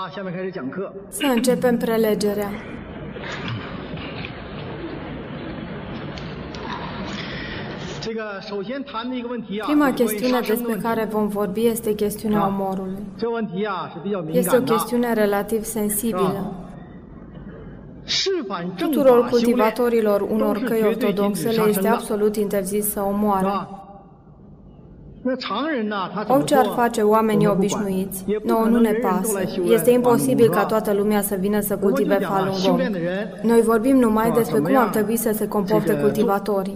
Să începem prelegerea. Prima chestiune despre care vom vorbi este chestiunea omorului. Este o chestiune relativ sensibilă. Tuturor cultivatorilor unor căi ortodoxe le este absolut interzis să omoare. Orice ar face oamenii obișnuiți, nouă nu ne pasă. Este imposibil ca toată lumea să vină să cultive Falun Gong. Noi vorbim numai despre cum ar trebui să se comporte cultivatorii.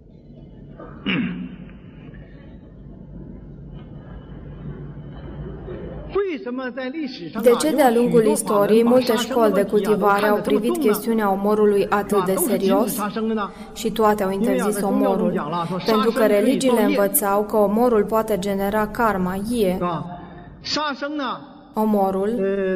De ce de-a lungul istoriei multe școli de cultivare au privit chestiunea omorului atât de serios și toate au interzis omorul? Pentru că religiile învățau că omorul poate genera karma, yie. Omorul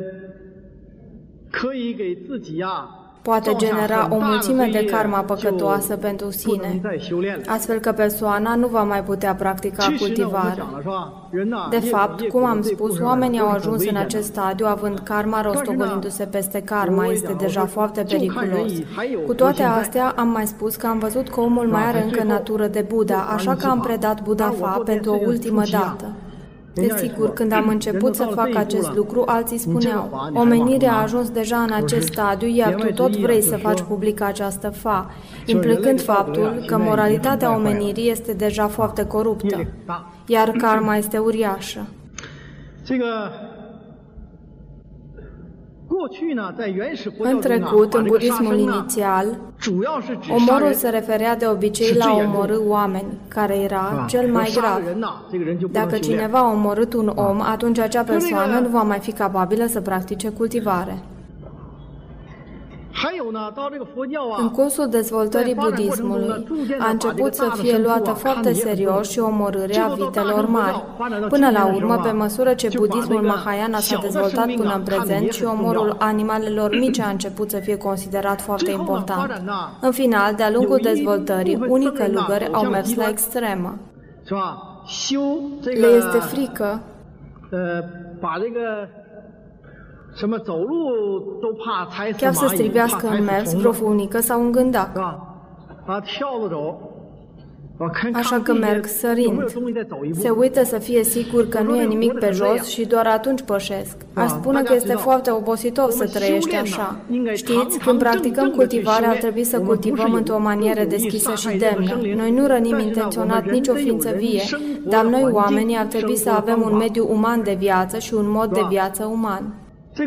poate genera o mulțime de karma păcătoasă pentru sine, astfel că persoana nu va mai putea practica cultivarea. De fapt, cum am spus, oamenii au ajuns în acest stadiu având karma rostogolindu-se peste karma, este deja foarte periculos. Cu toate astea, am mai spus că am văzut că omul mai are încă natură de Buddha, așa că am predat Buddha Fa pentru o ultimă dată. Desigur, când am început să fac acest lucru, alții spuneau, omenirea a ajuns deja în acest stadiu, iar tu tot vrei să faci publică această fa, implicând faptul că moralitatea omenirii este deja foarte coruptă, iar karma este uriașă. În trecut, în budismul inițial, omorul se referea de obicei la a omorî oameni, care era cel mai grav. Dacă cineva a omorât un om, atunci acea persoană nu va mai fi capabilă să practice cultivare. În cursul dezvoltării budismului a început să fie luată foarte serios și omorârea vitelor mari. Până la urmă, pe măsură ce budismul Mahayana s-a dezvoltat până în prezent și omorul animalelor mici a început să fie considerat foarte important. În final, de-a lungul dezvoltării, unii călugări au mers la extremă. Le este frică chiar să strivească în mers vreo furnică sau un gândac. Așa că merg sărind. Se uită să fie sigur că nu e nimic pe jos și doar atunci pășesc. Aș spune că este foarte obositor să trăiești așa. Știți, când practicăm cultivarea, ar trebui să cultivăm într-o manieră deschisă și demnă. Noi nu rănim intenționat nicio ființă vie, dar noi oamenii ar trebui să avem un mediu uman de viață și un mod de viață uman.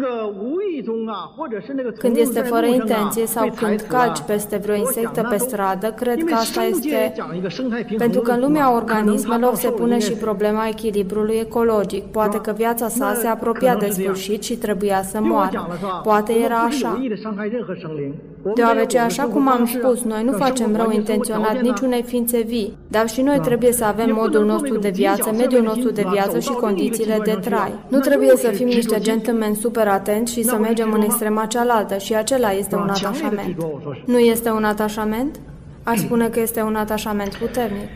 Când este fără intenție sau când calci peste vreo insectă pe stradă, cred că asta este pentru că în lumea organismelor se pune și problema echilibrului ecologic. Poate că viața sa se apropia de sfârșit și trebuia să moară. Poate era așa. Deoarece, așa cum am spus, noi nu facem rău intenționat niciunei ființe vii, dar și noi trebuie să avem modul nostru de viață, mediul nostru de viață și condițiile de trai. Nu trebuie să fim niște gentlemen super atenți și să mergem în extrema cealaltă și acela este un atașament. Nu este un atașament? Aș spune că este un atașament puternic.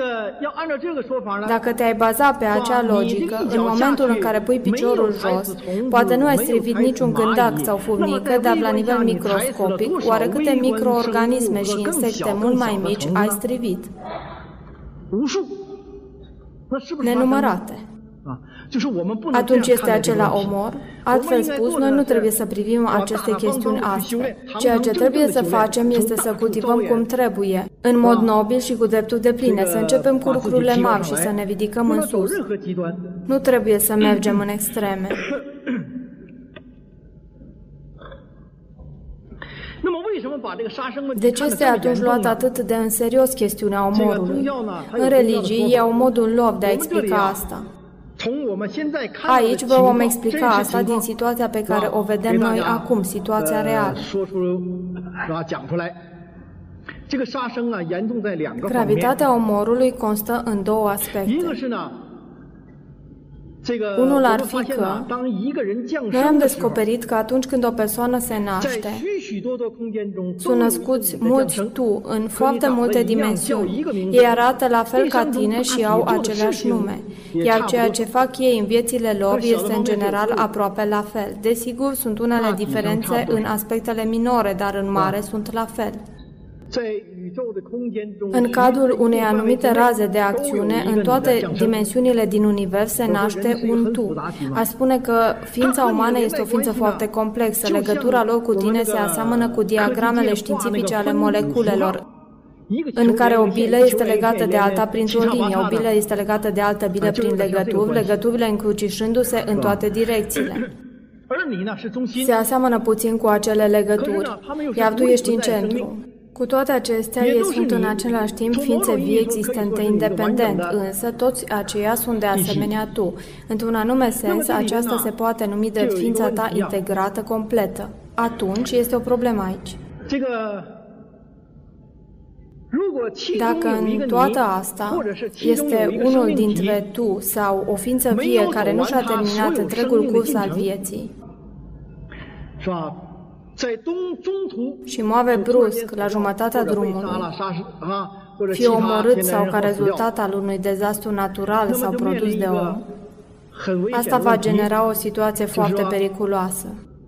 Dacă te-ai baza pe acea logică, în momentul în care pui piciorul jos, poate nu ai strivit niciun gândac sau furnică, dar la nivel microscopic, oarecâte microorganisme și insecte mult mai mici ai strivit. Nenumărate. Atunci este acela omor? Altfel spus, noi nu trebuie să privim aceste chestiuni astfel. Ceea ce trebuie să facem este să cultivăm cum trebuie, în mod nobil și cu drepturi depline, să începem cu lucrurile mari și să ne ridicăm în sus. Nu trebuie să mergem în extreme. De ce este atunci luat atât de în serios chestiunea omorului? În religie ei au modul lor de a explica asta. Aici vă vom explica asta din situația pe care o vedem noi acum, situația reală. Gravitatea omorului constă în două aspecte. Unul ar fi că noi am descoperit că atunci când o persoană se naște, sunt născuți mulți tu în foarte multe dimensiuni. Ei arată la fel ca tine și au aceleași nume, iar ceea ce fac ei în viețile lor este în general aproape la fel. Desigur, sunt unele diferențe în aspectele minore, dar în mare sunt la fel. În cadrul unei anumite raze de acțiune, în toate dimensiunile din univers se naște un tu. Aș spune că ființa umană este o ființă foarte complexă. Legătura lor cu tine se aseamănă cu diagramele științifice ale moleculelor, în care o bilă este legată de alta printr-o linie, o bilă este legată de altă bilă prin legături, legăturile încrucișându-se în toate direcțiile. Se aseamănă puțin cu acele legături, iar tu ești în centru. Cu toate acestea, ei sunt în același timp ființe vii existente independent, însă toți aceia sunt de asemenea tu. Într-un anume sens, aceasta se poate numi de ființa ta integrată, completă. Atunci este o problemă aici. Dacă în toată asta este unul dintre tu sau o ființă vie care nu și-a terminat întregul curs al vieții și moare brusc la jumătatea drumului, fie omorât sau ca rezultat al unui dezastru natural sau produs de om, asta va genera o situație foarte periculoasă.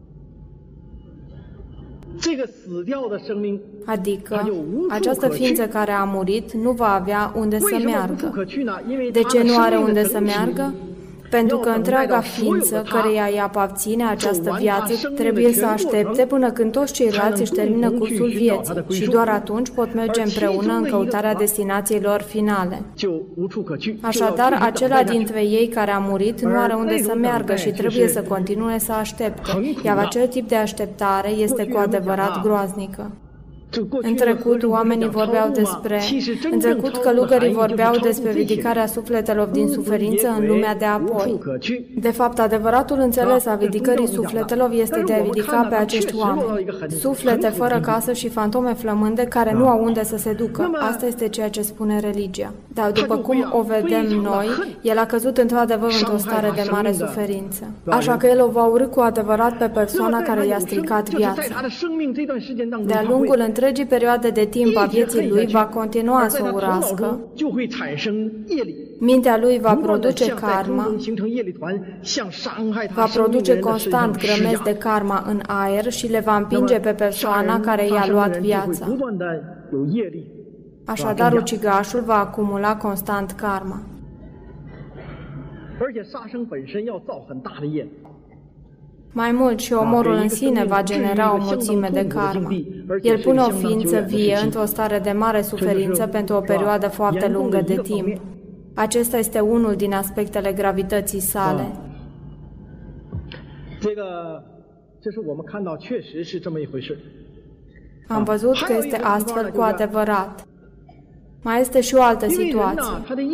Adică, această ființă care a murit nu va avea unde să meargă. De ce nu are unde să meargă? Pentru că întreaga ființă căreia îi aparține această viață trebuie să aștepte până când toți ceilalți își termină cursul vieții și doar atunci pot merge împreună în căutarea destinațiilor finale. Așadar, acela dintre ei care a murit nu are unde să meargă și trebuie să continue să aștepte, iar acel tip de așteptare este cu adevărat groaznică. În trecut, oamenii vorbeau despre... În trecut, călugării vorbeau despre ridicarea sufletelor din suferință în lumea de apoi. De fapt, adevăratul înțeles al ridicării sufletelor este de a ridica pe acești oameni. Suflete fără casă și fantome flămânde care nu au unde să se ducă. Asta este ceea ce spune religia. Dar după cum o vedem noi, el a căzut într-adevăr într-o stare de mare suferință. Așa că el o va urî cu adevărat pe persoana care i-a stricat viața. De-a lungul întregii perioade de timp a vieții lui va continua să o urască. Mintea lui va produce karma, va produce constant grămezi de karma în aer și le va împinge pe persoana care i-a luat viața. Așadar, ucigașul va acumula constant karma. Mai mult, și omorul în sine va genera o mulțime de karma. El pune o ființă vie într-o stare de mare suferință pentru o perioadă foarte lungă de timp. Acesta este unul din aspectele gravității sale. Am văzut că este astfel cu adevărat. Mai este și o altă situație.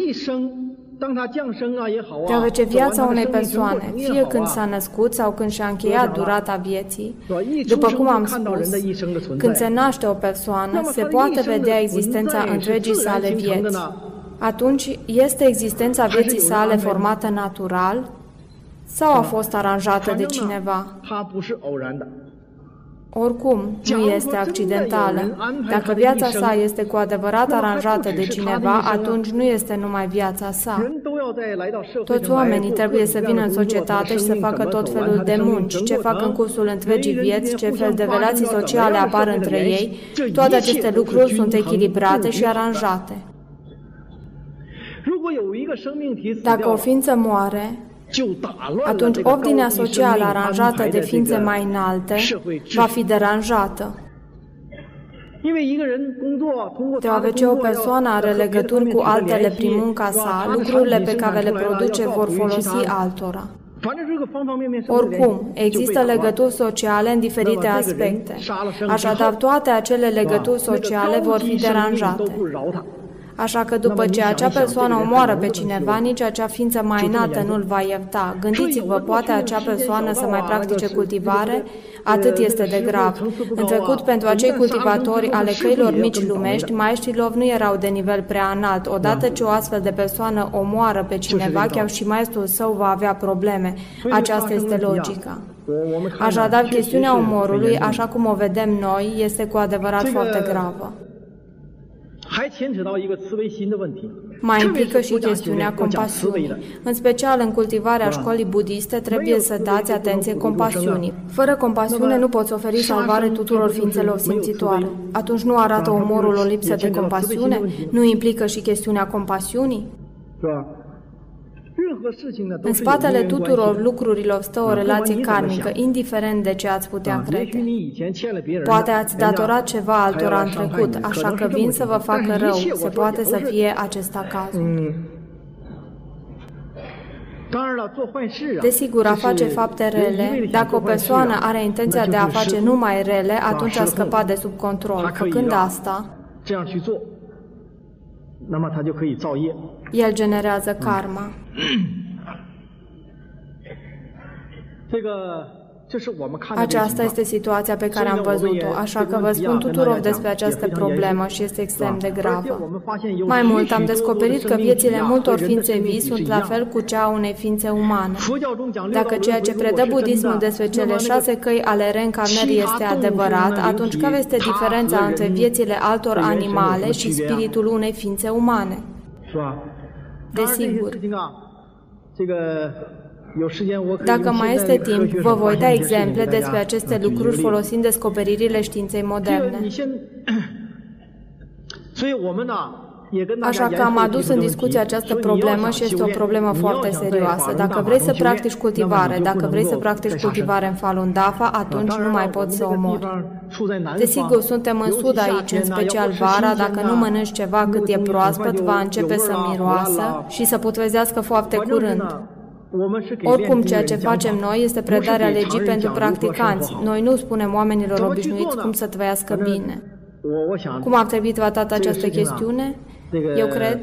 Deoarece viața unei persoane, fie când s-a născut sau când și-a încheiat durata vieții, după cum am spus, când se naște o persoană, se poate vedea existența întregii sale vieți. Atunci, este existența vieții sale formată natural sau a fost aranjată de cineva? Oricum, nu este accidentală. Dacă viața sa este cu adevărat aranjată de cineva, atunci nu este numai viața sa. Toți oamenii trebuie să vină în societate și să facă tot felul de munci, ce fac în cursul întregii vieți, ce fel de relații sociale apar între ei, toate aceste lucruri sunt echilibrate și aranjate. Dacă o ființă moare, atunci ordinea socială aranjată de ființe mai înalte va fi deranjată. Deoarece o persoană are legături cu altele prin munca sa, lucrurile pe care le produce vor folosi altora. Oricum, există legături sociale în diferite aspecte. Așadar, toate acele legături sociale vor fi deranjate. Așa că după ce acea persoană omoară pe cineva, nici acea ființă mai înaltă nu-l va ierta. Gândiți-vă, poate acea persoană să mai practice cultivare? Atât este de grav. În trecut, pentru acei cultivatori ale căilor mici lumești, maestrii lor nu erau de nivel prea înalt. Odată ce o astfel de persoană omoară pe cineva, chiar și maestrul său va avea probleme. Aceasta este logica. Așadar, chestiunea omorului, așa cum o vedem noi, este cu adevărat foarte gravă. Mai implică și chestiunea compasiunii. În special în cultivarea școlii budiste trebuie să dați atenție compasiunii. Fără compasiune nu poți oferi salvare tuturor ființelor simțitoare. Atunci nu arată omorul o lipsă de compasiune? Nu implică și chestiunea compasiunii? În spatele tuturor lucrurilor stă o relație karmică, indiferent de ce ați putea crede. Poate ați datorat ceva altora în trecut, așa că vin să vă facă rău. Se poate să fie acesta cazul. Desigur, a face fapte rele, dacă o persoană are intenția de a face numai rele, atunci a scăpat de sub control. Făcând asta, el generează karma. Aceasta este situația pe care am văzut-o, așa că vă spun tuturor despre această problemă și este extrem de gravă. Mai mult, am descoperit că viețile multor ființe vii sunt la fel cu cea a unei ființe umane. Dacă ceea ce predă budismul despre cele 6 căi ale reîncarnării este adevărat, atunci care este diferența între viețile altor animale și spiritul unei ființe umane? Desigur. Dacă mai este timp, vă voi da exemple despre aceste lucruri folosind descoperirile științei moderne. Așa că am adus în discuție această problemă și este o problemă foarte serioasă. Dacă vrei să practici cultivare, dacă vrei să practici cultivare în Falun Dafa, atunci nu mai poți să omori. Desigur, suntem în sud aici, în special vara, dacă nu mănânci ceva cât e proaspăt, va începe să miroasă și să putrezească foarte curând. Oricum, ceea ce facem noi este predarea legii pentru practicanți. Noi nu spunem oamenilor obișnuiți cum să trăiască bine. Cum ar trebui tratată această chestiune? Eu cred.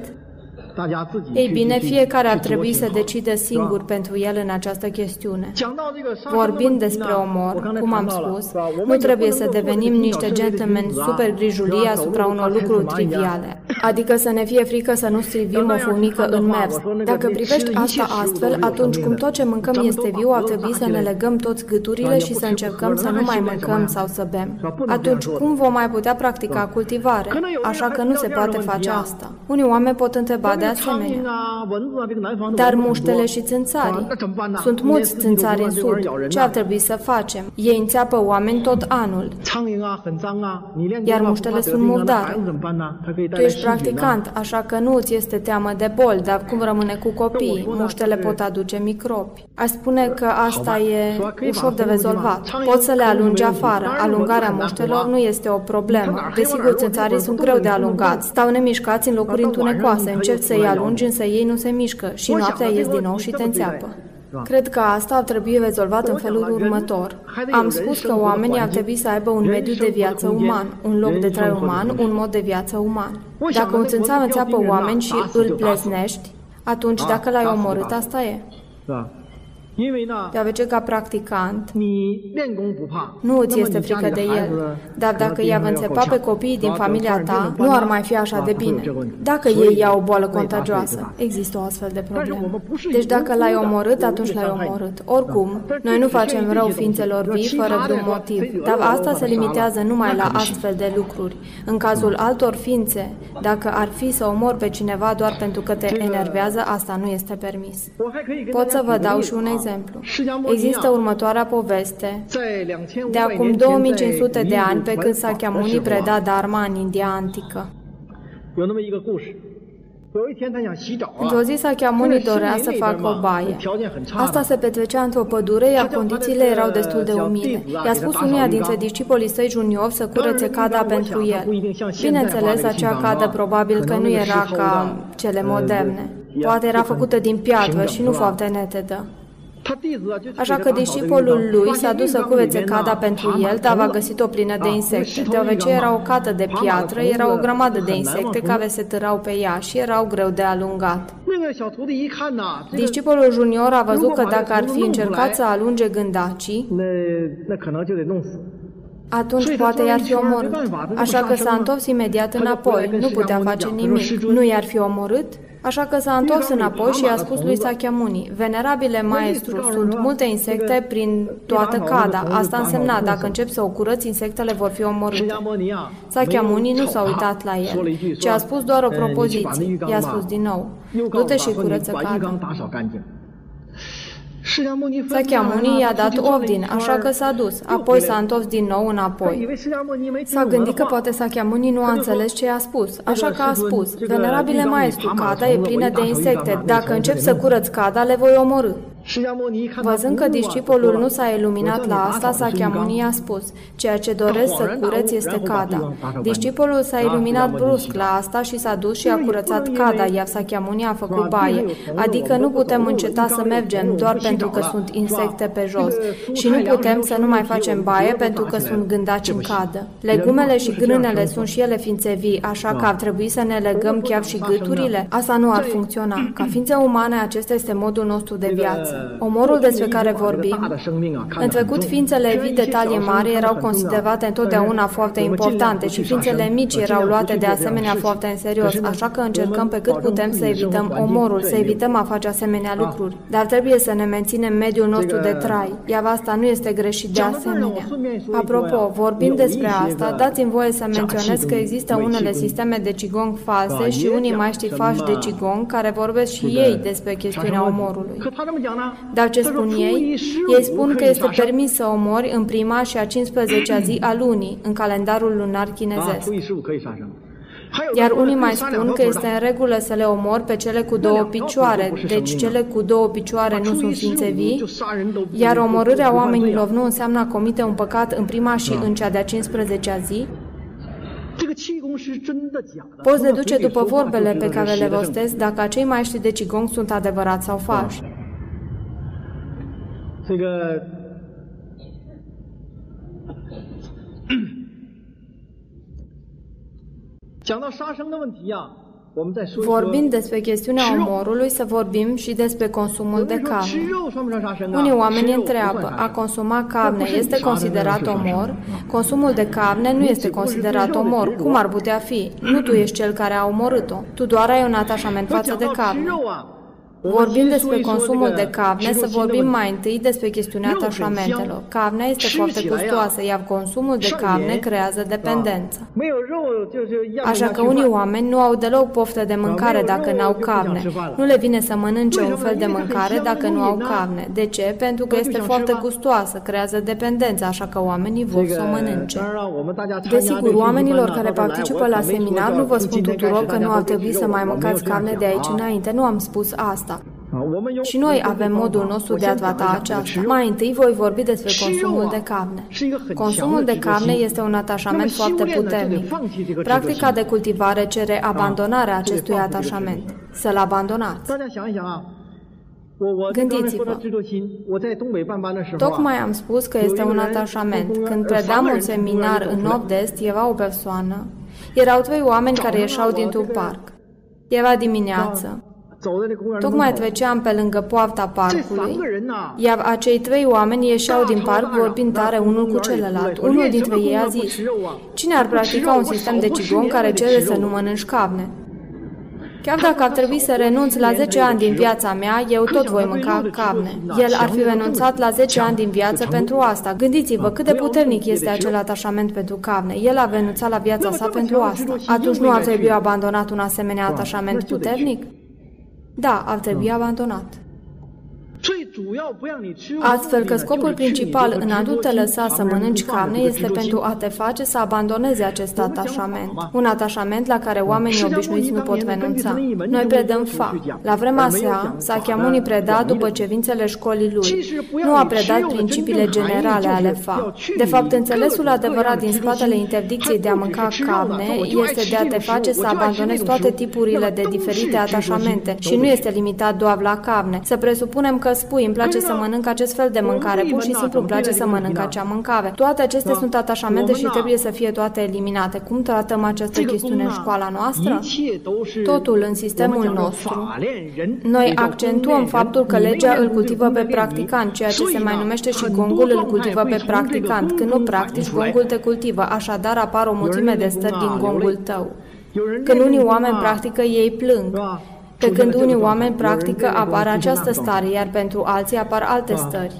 Ei bine, fiecare ar trebui să decide singur pentru el în această chestiune. Vorbind despre omor, cum am spus, nu trebuie să devenim niște gentlemen super grijulii asupra unor lucruri triviale. Adică să ne fie frică să nu strivim o furnică în mers. Dacă privești asta astfel, atunci cum tot ce mâncăm este viu, ar trebui să ne legăm toți gâturile și să încercăm să nu mai mâncăm sau să bem. Atunci cum vom mai putea practica cultivare? Așa că nu se poate face asta. Unii oameni pot întreba de asemenea. Dar muștele și țânțarii? Sunt mulți țânțari în sud. Ce ar trebui să facem? Ei înțeapă oameni tot anul. Iar muștele sunt murdare. Tu ești practicant, așa că nu îți este teamă de boli, dar cum rămâne cu copiii? Muștele pot aduce microbi. Aș spune că asta e ușor de rezolvat. Poți să le alungi afară. Alungarea muștelor nu este o problemă. Desigur, țânțarii sunt greu de alungat. Stau nemișcați în locuri întunecoase. Încerci să-i alungi, însă ei nu se mișcă și noaptea ies din nou și te înțeapă. Cred că asta ar trebui rezolvat în felul următor. Am spus că oamenii ar trebui să aibă un mediu de viață uman, un loc de trai uman, un mod de viață uman. Dacă un țânțar înțeapă oameni și îl pleznești, atunci dacă l-ai omorât, asta e. Deoarece ca practicant, nu îți este frică de el, dar dacă i-ar înțepa pe copiii din familia ta, nu ar mai fi așa de bine. Dacă ei iau o boală contagioasă, există o astfel de problemă. Deci dacă l-ai omorât, atunci l-ai omorât. Oricum, noi nu facem rău ființelor vii fără vreun motiv, dar asta se limitează numai la astfel de lucruri. În cazul altor ființe, dacă ar fi să omori pe cineva doar pentru că te enervează, asta nu este permis. Pot să vă dau și un exemplu. Există următoarea poveste. De acum 2500 de ani, pe când Sakyamuni preda Dharma în India antică. Într-o zi, Sakyamuni dorea să facă o baie. Asta se petrecea într-o pădure, iar condițiile erau destul de umide. I-a spus unuia dintre discipolii săi juniori să curețe cada pentru el. Bineînțeles, acea cadă probabil că nu era ca cele moderne. Poate era făcută din piatră și nu foarte netedă. Așa că discipolul lui s-a dus să curețe cada pentru el, dar a găsit-o plină de insecte. Deoarece era o cadă de piatră, era o grămadă de insecte care se târau pe ea și erau greu de alungat. Discipolul junior a văzut că dacă ar fi încercat să alunge gândacii, atunci poate i-ar fi omorât. Așa că s-a întors imediat înapoi. Nu putea face nimic. Nu i-ar fi omorât? Așa că s-a întors înapoi și i-a spus lui Sakyamuni: Venerabile maestru, sunt multe insecte prin toată cada. Asta însemna, dacă încep să o curăți, insectele vor fi omorâte. Sakyamuni nu s-a uitat la el, ci a spus doar o propoziție. I-a spus din nou: du-te și curăță cada. Sakyamuni i-a dat ordine, așa că s-a dus, apoi s-a întors din nou înapoi. S-a gândit că poate Sakyamuni nu a înțeles ce i-a spus, așa că a spus: Venerabile maestru, cada e plină de insecte, dacă încep să curăț cada, le voi omorî. Văzând că discipolul nu s-a iluminat la asta, Sakyamuni a spus: ceea ce doresc să cureți este cada. Discipolul s-a iluminat brusc la asta și s-a dus și a curățat cada, iar Sakyamuni a făcut baie. Adică nu putem înceta să mergem doar pentru că sunt insecte pe jos și nu putem să nu mai facem baie pentru că sunt gândaci în cadă. Legumele și grânele sunt și ele ființe vii, așa că ar trebui să ne legăm chiar și gâturile? Asta nu ar funcționa. Ca ființe umane, acesta este modul nostru de viață. Omorul despre care vorbim, în trecut ființele vii de talie mare erau considerate întotdeauna foarte importante și ființele mici erau luate de asemenea foarte în serios, așa că încercăm pe cât putem să evităm omorul, să evităm a face asemenea lucruri. Dar trebuie să ne menținem mediul nostru de trai, iar asta nu este greșit de asemenea. Apropo, vorbind despre asta, dați-mi voie să menționez că există unele sisteme de Qigong false și unii maestri falși de Qigong care vorbesc și ei despre chestiunea omorului. Dar ce spun ei? Ei spun că este permis să omori în prima și a 15-a zi a lunii, în calendarul lunar chinezesc. Iar unii mai spun că este în regulă să le omori pe cele cu două picioare, deci cele cu două picioare nu sunt ființe vii, iar omorârea oamenilor nu înseamnă a comite un păcat în prima și în cea de-a 15-a zi. Poți deduce după vorbele pe care le rostesc dacă acei maestri de Qigong sunt adevărați sau falși. Vorbind despre chestiunea omorului, să vorbim și despre consumul de carne. Unii oameni întreabă: a consuma carne este considerat omor? Consumul de carne nu este considerat omor. Cum ar putea fi? Nu tu ești cel care a omorât-o. Tu doar ai un atașament față de carne. Vorbind despre consumul de carne, să vorbim mai întâi despre chestiunea atașamentelor. Carnea este foarte gustoasă, iar consumul de carne creează dependență. Așa că unii oameni nu au deloc poftă de mâncare dacă n-au carne. Nu le vine să mănânce un fel de mâncare dacă nu au carne. De ce? Pentru că este foarte gustoasă, creează dependență, așa că oamenii vor să o mănânce. Desigur, oamenilor care participă la seminar nu vă spun tuturor că nu ar trebui să mai mâncați carne de aici înainte, nu am spus asta. Și noi avem modul nostru de a trata aceasta. Mai întâi voi vorbi despre consumul de carne. Consumul de carne este un atașament foarte puternic. Practica de cultivare cere abandonarea acestui atașament. Să-l abandonați. Gândiți-vă. Tocmai am spus că este un atașament. Când predam un seminar în Nord-Est, era o persoană. Erau 3 oameni care ieșeau dintr-un parc. Era dimineață. Tocmai treceam pe lângă poarta parcului, iar acei 3 oameni ieșeau din parc vorbind tare unul cu celălalt. Unul dintre ei a zis: cine ar practica un sistem de Qigong care cere să nu mănânci carne? Chiar dacă ar trebui să renunț la 10 ani din viața mea, eu tot voi mânca carne. El ar fi renunțat la 10 ani din viață pentru asta. Gândiți-vă cât de puternic este acel atașament pentru carne. El a renunțat la viața sa pentru asta. Atunci nu ar trebui abandonat un asemenea atașament puternic? Da, ar trebui abandonat. Astfel că scopul principal în a nu te lăsa să mănânci carne este pentru a te face să abandonezi acest atașament. Un atașament la care oamenii obișnuiți nu pot renunța. Noi predăm Fa. La vremea sa, Sakyamuni preda după cerințele școlii lui. Nu a predat principiile generale ale Fa. De fapt, înțelesul adevărat din spatele interdicției de a mânca carne este de a te face să abandonezi toate tipurile de diferite atașamente și nu este limitat doar la carne. Să presupunem că dacă spui îmi place să mănânc acest fel de mâncare, pur și simplu îmi place să mănânc acea mâncare. Toate acestea sunt atașamente și trebuie să fie toate eliminate. Cum tratăm această chestiune în școala noastră? Totul în sistemul nostru. Noi accentuăm faptul că legea îl cultivă pe practicant, ceea ce se mai numește și gongul îl cultivă pe practicant. Când nu practici, gongul te cultivă, așadar apar o mulțime de stări din gongul tău. Când unii oameni practică, ei plâng. Pe când unii oameni practică, apare această stare, iar pentru alții apar alte stări.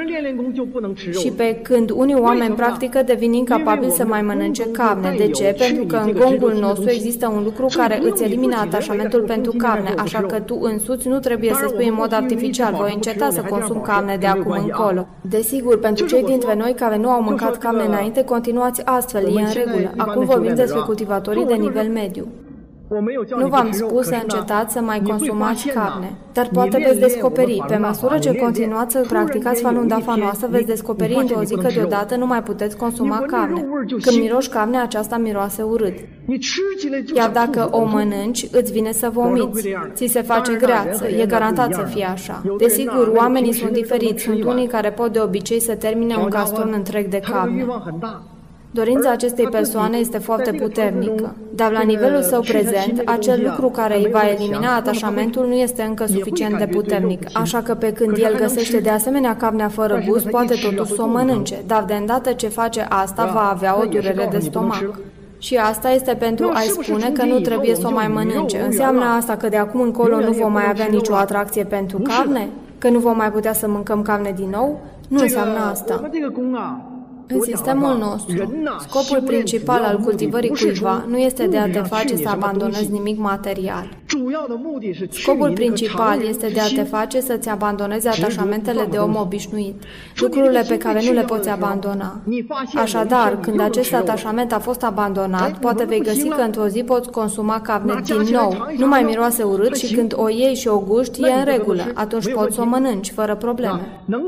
Și pe când unii oameni practică, devin incapabili să mai mănânce carne. De ce? Pentru că în gongul nostru există un lucru care îți elimină atașamentul pentru carne, așa că tu însuți nu trebuie să spui în mod artificial, voi înceta să consum carne de acum încolo. Desigur, pentru cei dintre noi care nu au mâncat carne înainte, continuați astfel, e în regulă. Acum vorbim despre cultivatorii de nivel mediu. Nu v-am spus să încetați să mai consumați carne, dar poate veți descoperi, pe măsură ce continuați să practicați Falun Dafa noastră, veți descoperi într-o zi că deodată nu mai puteți consuma carne. Când miroși carne, aceasta miroase urât. Iar dacă o mănânci, îți vine să vomiți. Ți se face greață, e garantat să fie așa. Desigur, oamenii sunt diferiți, sunt unii care pot de obicei să termine un castron întreg de carne. Dorința acestei persoane este foarte puternică, dar la nivelul său prezent, acel lucru care îi va elimina atașamentul nu este încă suficient de puternic, așa că pe când el găsește de asemenea carnea fără gust, poate totuși să o mănânce, dar de îndată ce face asta, va avea o durere de stomac. Și asta este pentru a-i spune că nu trebuie să o mai mănânce. Înseamnă asta că de acum încolo nu vom mai avea nicio atracție pentru carne? Că nu vom mai putea să mâncăm carne din nou? Nu înseamnă asta. În sistemul nostru, scopul principal al cultivării cuiva nu este de a te face să abandonezi nimic material. Scopul principal este de a te face să-ți abandonezi atașamentele de om obișnuit, lucrurile pe care nu le poți abandona. Așadar, când acest atașament a fost abandonat, poate vei găsi că într-o zi poți consuma carne din nou. Nu mai miroase urât și când o iei și o guști, e în regulă. Atunci poți să o mănânci, fără probleme.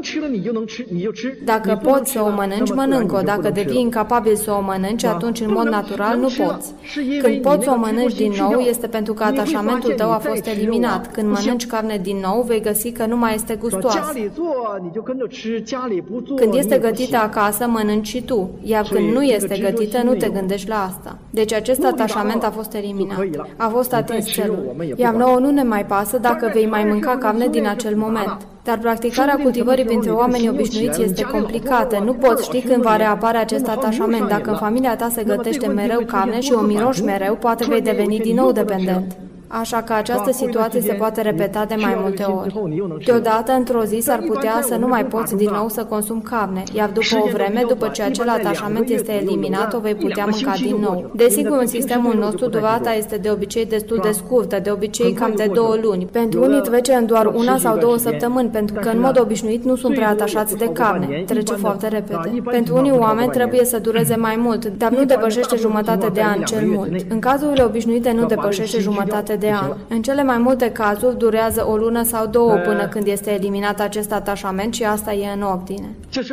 Dacă poți să o mănânci, mănânc-o. Dacă devii incapabil să o mănânci, atunci în mod natural nu poți. Când poți să o mănânci din nou, este pentru că atașamentul tău a fost eliminat. Când mănânci carne din nou, vei găsi că nu mai este gustoasă. Când este gătită acasă, mănânci și tu, iar când nu este gătită, nu te gândești la asta. Deci acest atașament a fost eliminat. A fost atins țelul. Iar nouă nu ne mai pasă dacă vei mai mânca carne din acel moment. Dar practicarea cultivării printre oamenii obișnuiți este complicată. Nu poți ști când va reapare acest atașament. Dacă în familia ta se gătește mereu carne și o miroși mereu, poate vei deveni din nou dependent. Așa că această situație se poate repeta de mai multe ori. Deodată, într-o zi, s-ar putea să nu mai poți din nou să consumi carne, iar după o vreme, după ce acel atașament este eliminat, o vei putea mânca din nou. Desigur, în sistemul nostru, durata este de obicei destul de scurtă, de obicei cam de 2 luni. Pentru unii trece în doar 1 sau 2 săptămâni, pentru că în mod obișnuit nu sunt prea atașați de carne. Trece foarte repede. Pentru unii oameni trebuie să dureze mai mult, dar nu depășește jumătate de an cel mult. În cazurile obișnuite nu depășește jumătate de an. În cele mai multe cazuri durează o lună sau 2 până când este eliminat acest atașament și asta e în ordine.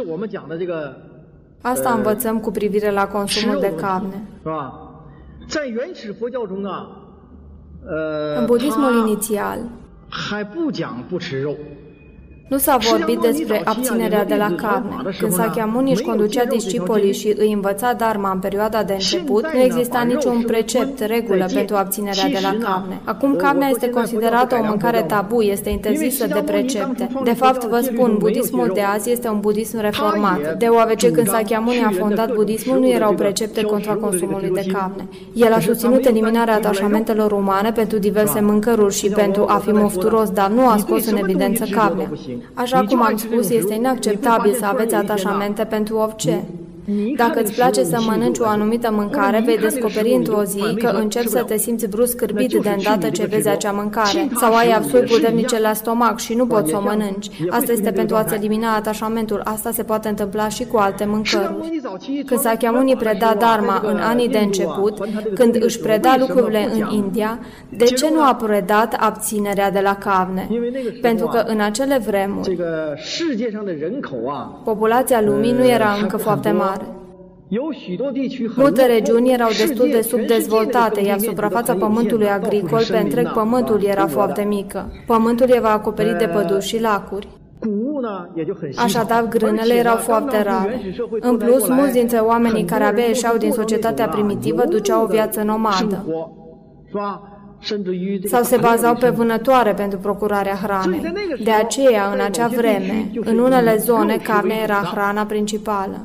Asta învățăm cu privire la consumul de carne. În budismul inițial, nu s-a vorbit despre abținerea de la carne. Când Sakyamuni își conducea discipolii și îi învăța dharma în perioada de început, nu exista niciun precept, regulă pentru abținerea de la carne. Acum carnea este considerată o mâncare tabu, este interzisă de precepte. De fapt, vă spun, budismul de azi este un budism reformat, deoarece când Sakyamuni a fondat budismul, nu erau precepte contra consumului de carne. El a susținut eliminarea atașamentelor umane pentru diverse mâncăruri și pentru a fi mofturos, dar nu a scos în evidență carnea. Așa cum am spus, este inacceptabil să aveți atașamente pentru orice. Dacă îți place să mănânci o anumită mâncare, vei descoperi într-o zi că începi să te simți brusc scârbit de îndată ce vezi acea mâncare, sau ai absuri puternice la stomac și nu poți să o mănânci. Asta este pentru a-ți elimina atașamentul. Asta se poate întâmpla și cu alte mâncăruri. Când Sakyamuni preda dharma în anii de început, când își preda lucrurile în India, de ce nu a predat abținerea de la carne? Pentru că în acele vremuri, populația lumii nu era încă foarte mare. Multe regiuni erau destul de subdezvoltate, iar suprafața pământului agricol pe întreg pământul era foarte mică. Pământul era acoperit de păduri și lacuri. Așadar, grânele erau foarte rare. În plus, mulți dintre oamenii care abia ieșeau din societatea primitivă duceau o viață nomadă sau se bazau pe vânătoare pentru procurarea hranei. De aceea, în acea vreme, în unele zone, carnea era hrana principală.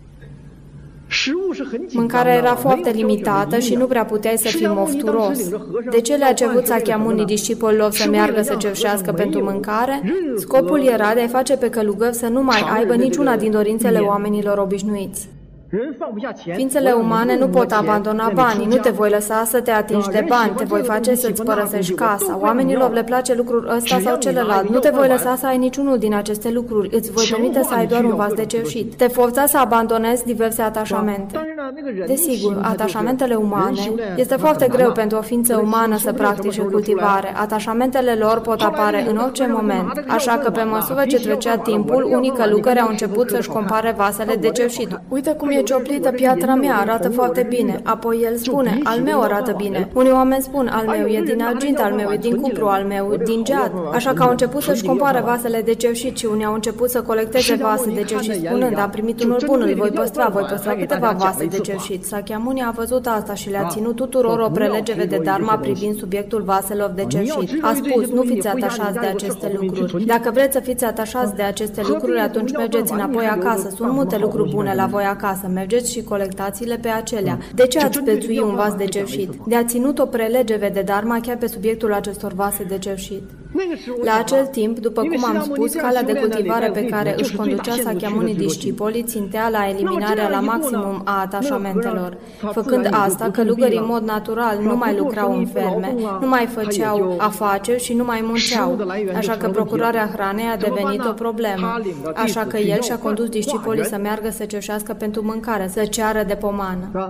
Mâncarea era foarte limitată și nu prea puteai să fii mofturos. De ce le-a cerut Sakyamuni discipolilor să meargă să cerșească pentru mâncare? Scopul era de a face pe călugări să nu mai aibă niciuna din dorințele oamenilor obișnuiți. Ființele umane nu pot abandona banii, nu te voi lăsa să te atingi de bani, te voi face să-ți părăsești casa. Oamenilor le place lucrul ăsta sau celălalt, nu te voi lăsa să ai niciunul din aceste lucruri, îți voi permite să ai doar un vas de cerșit. Te forța să abandonezi diverse atașamente. Desigur, atașamentele umane, este foarte greu pentru o ființă umană să practice cultivare. Atașamentele lor pot apare în orice moment, așa că pe măsură ce trecea timpul, unii călugări au început să-și compare vasele de cerșit. Uite cum e cioplită piatra mea, arată foarte bine. Apoi el spune, al meu arată bine. Unii oameni spun, al meu e din argint, al meu e din cupru, al meu din gead. Așa că au început să-și compare vasele de cerșit și unii au început să colecteze vase de cerșit spunând, am primit unul bun, îl voi păstra câteva vase de cerșit. Sakyamuni a văzut asta și le-a ținut tuturor o prelegere de dharma privind subiectul vaselor de cerșit. A spus, nu fiți atașați de aceste lucruri. Dacă vreți să fiți atașați de aceste lucruri, atunci mergeți înapoi acasă. Sunt multe lucruri bune la voi acasă. Mergeți și colectați-le pe acelea. De ce ați prețui un vas de cerșit? De a ținut o prelegere de dharma chiar pe subiectul acestor vase de cerșit. La acel timp, după cum am spus, calea de cultivare pe care își conducea Sakyamuni discipolii țintea la eliminarea la maximum a atașamentelor. Făcând asta, călugării în mod natural nu mai lucrau în ferme, nu mai făceau afaceri și nu mai munceau, așa că procurarea hranei a devenit o problemă. Așa că el și-a condus discipolii să meargă să cerșească pentru mâncare, să ceară de pomană.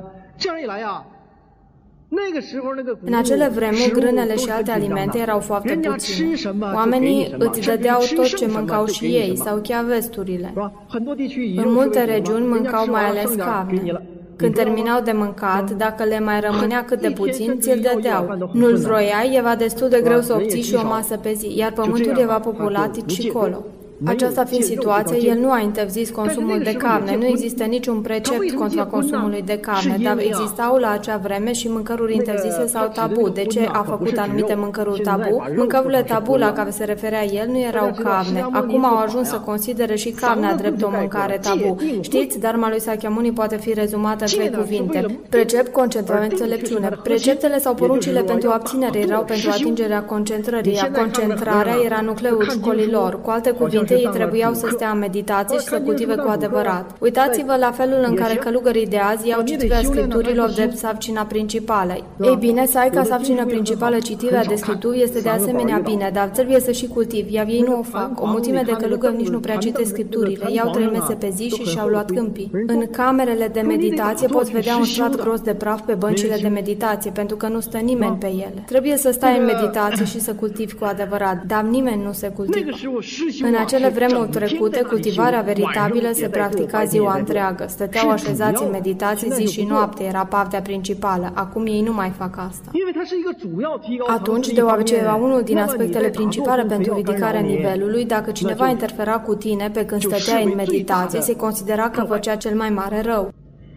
În acele vremuri, grânele și alte alimente erau foarte puține. Oamenii îți dădeau tot ce mâncau și ei, sau chiar resturile. În multe regiuni mâncau mai ales carne. Când terminau de mâncat, dacă le mai rămânea cât de puțin, ți-l dădeau. Nu-l vroiai, era destul de greu să obții și o masă pe zi, iar pământul era populat și colo. Aceasta fiind situația, el nu a interzis consumul de carne, nu există niciun precept contra consumului de carne, dar existau la acea vreme și mâncăruri interzise sau tabu. De ce a făcut anumite mâncăruri tabu? Mâncărurile tabu la care se referea el nu erau carne. Acum au ajuns să considere și carnea drept o mâncare tabu. Știți, dharma lui Sakyamuni poate fi rezumată în 3 cuvinte. Precept, concentrare, înțelepciune. Preceptele sau poruncile pentru abținere erau pentru atingerea concentrării, iar concentrarea era nucleul școlilor. Cu alte cuvinte, ei trebuiau să stea în meditație și să cultive cu adevărat. Uitați-vă la felul în care călugării de azi iau citirea scripturilor de sarcina principală. Ei bine, să ai ca sarcină principală citirea de scripturi este de asemenea bine, dar trebuie să și cultivi, iar ei nu o fac. O mulțime de călugări nici nu prea citesc scripturile, iau 3 mese pe zi și și-au luat câmpii. În camerele de meditație poți vedea un strat gros de praf pe băncile de meditație, pentru că nu stă nimeni pe ele. Trebuie să stai în meditație și să cultivi cu adevărat, dar nimeni nu se cultivă. În acele vremuri trecute, cultivarea veritabilă se practica ziua întreagă. Stăteau așezați în meditație zi și noapte, era partea principală. Acum ei nu mai fac asta. Atunci, deoarece era unul din aspectele principale pentru ridicarea nivelului, dacă cineva interfera cu tine pe când stăteai în meditație, se considera că făcea cel mai mare rău.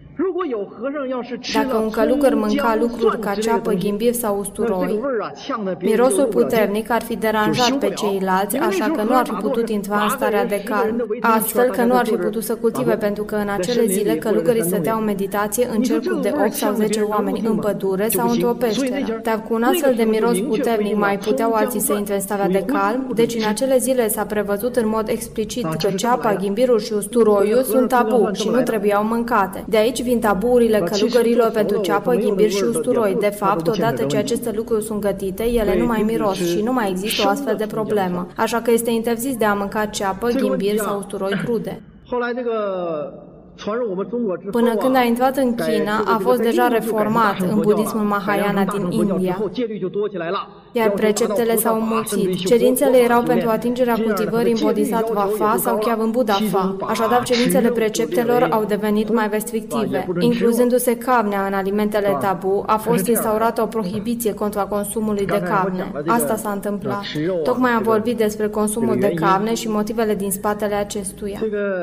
Dacă un călugăr mânca lucruri ca ceapă, ghimbir sau usturoi, mirosul puternic ar fi deranjat pe ceilalți, așa că nu ar fi putut intra în starea de calm, astfel că nu ar fi putut să cultive, pentru că în acele zile călugării stăteau în meditație în cercuri de 8 sau 10 oameni în pădure sau într-o peșteră. Dar cu un astfel de miros puternic mai puteau alții să intre în starea de calm, deci în acele zile s-a prevăzut în mod explicit că ceapa, ghimbirul și usturoiul sunt tabu și nu trebuiau mâncate. De aici vin taburile călugărilor pentru ceapă, ghimbir și usturoi. De fapt, odată ce aceste lucruri sunt gătite, ele nu mai miros și nu mai există o astfel de problemă. Așa că este interzis de a mânca ceapă, ghimbir sau usturoi crude. Până când a intrat în China, a fost deja reformat în budismul Mahayana din India, iar preceptele s-au înmulțit. Cerințele erau pentru atingerea cultivării în Bodhisattva Pha sau chiar în Buddha Pha. Așadar, cerințele preceptelor au devenit mai restrictive. Incluzându-se carnea în alimentele tabu, a fost instaurată o prohibiție contra consumului de carne. Asta s-a întâmplat. Tocmai am vorbit despre consumul de carne și motivele din spatele acestuia.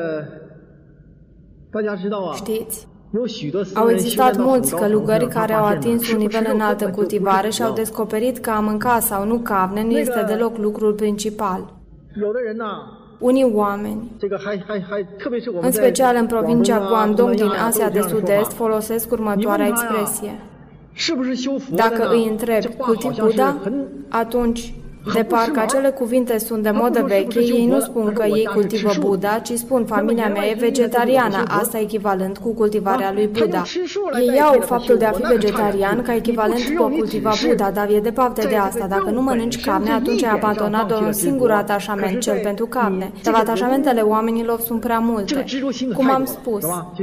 Știți? Au existat mulți călugări care au atins un nivel înalt în cultivare și au descoperit că a mânca sau nu carne nu este deloc lucrul principal. Unii oameni, în special în provincia Guangdong din Asia de Sud-Est, folosesc următoarea expresie. Dacă îi întrebi, cultivi Buddha? Atunci, de parcă acele cuvinte sunt de modă veche, ei nu spun că ei cultivă Buddha, ci spun familia mea e vegetariană, asta echivalent cu cultivarea lui Buddha. Ei iau faptul de a fi vegetarian ca echivalent cu a cultiva Buddha, dar e departe de asta. Dacă nu mănânci carne, atunci ai abandonat doar un singur atașament, cel pentru carne. Dar atașamentele oamenilor sunt prea multe. Cum am spus,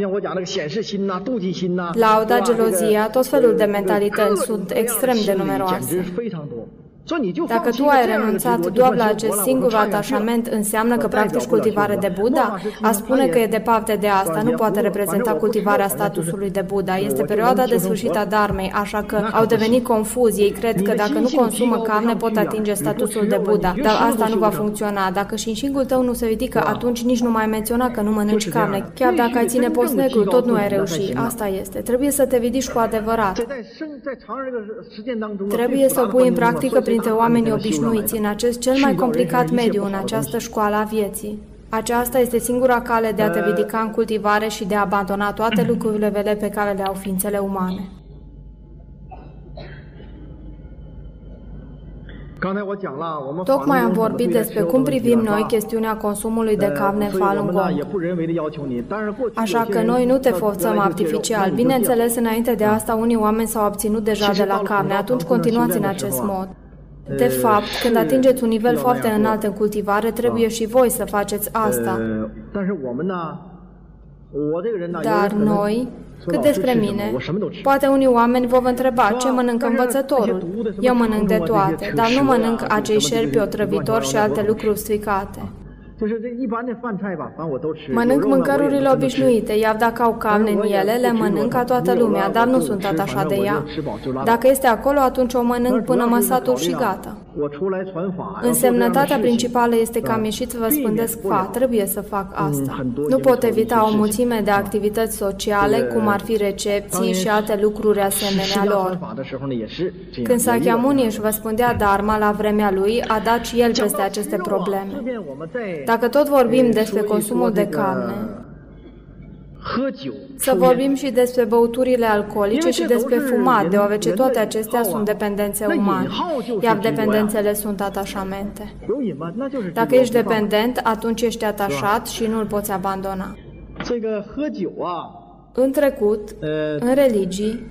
lauda, gelozia, tot felul de mentalități sunt extrem de numeroase. Dacă tu ai renunțat doar la acest singur atașament, înseamnă că practici cultivare de Buddha? A spune că e departe de asta nu poate reprezenta cultivarea statusului de Buddha. Este perioada de sfârșit a Dharmei, așa că au devenit confuzi. Ei cred că dacă nu consumă carne pot atinge statusul de Buddha, dar asta nu va funcționa. Dacă șinșingul tău nu se ridică, atunci nici nu mai menționa că nu mănânci carne. Chiar dacă ai ține post negru, tot nu ai reușit. Asta este. Trebuie să te ridici cu adevărat. Trebuie să o pui în practică printre oamenii obișnuiți în acest cel mai complicat mediu, în această școală a vieții. Aceasta este singura cale de a te ridica în cultivare și de a abandona toate lucrurile rele pe care le au ființele umane. Tocmai am vorbit despre cum privim noi chestiunea consumului de carne Falun Gong. Așa că noi nu te forțăm artificial. Bineînțeles, înainte de asta, unii oameni s-au abținut deja de la carne. Atunci continuați în acest mod. De fapt, când atingeți un nivel foarte înalt în cultivare, trebuie și voi să faceți asta. Dar noi, cât despre mine, poate unii oameni vă întreba ce mănâncă învățătorul. Eu mănânc de toate, dar nu mănânc acei șerpi otrăvitori și alte lucruri stricate. Mănânc mâncărurile obișnuite, iar dacă au carne în ele, le mănânc ca toată lumea, dar nu sunt atașat de ea. Dacă este acolo, atunci o mănânc până mă satur și gata. Însemnătatea principală este că am ieșit să răspândesc Pha, trebuie să fac asta. Nu pot evita o mulțime de activități sociale, cum ar fi recepții și alte lucruri asemenea lor. Când Sakyamuni își răspundea Dharma la vremea lui, a dat și el peste aceste probleme. Dacă tot vorbim despre consumul de carne, să vorbim și despre băuturile alcoolice și despre fumat, deoarece toate acestea sunt dependențe umane, iar dependențele sunt atașamente. Dacă ești dependent, atunci ești atașat și nu îl poți abandona. În trecut, în religii,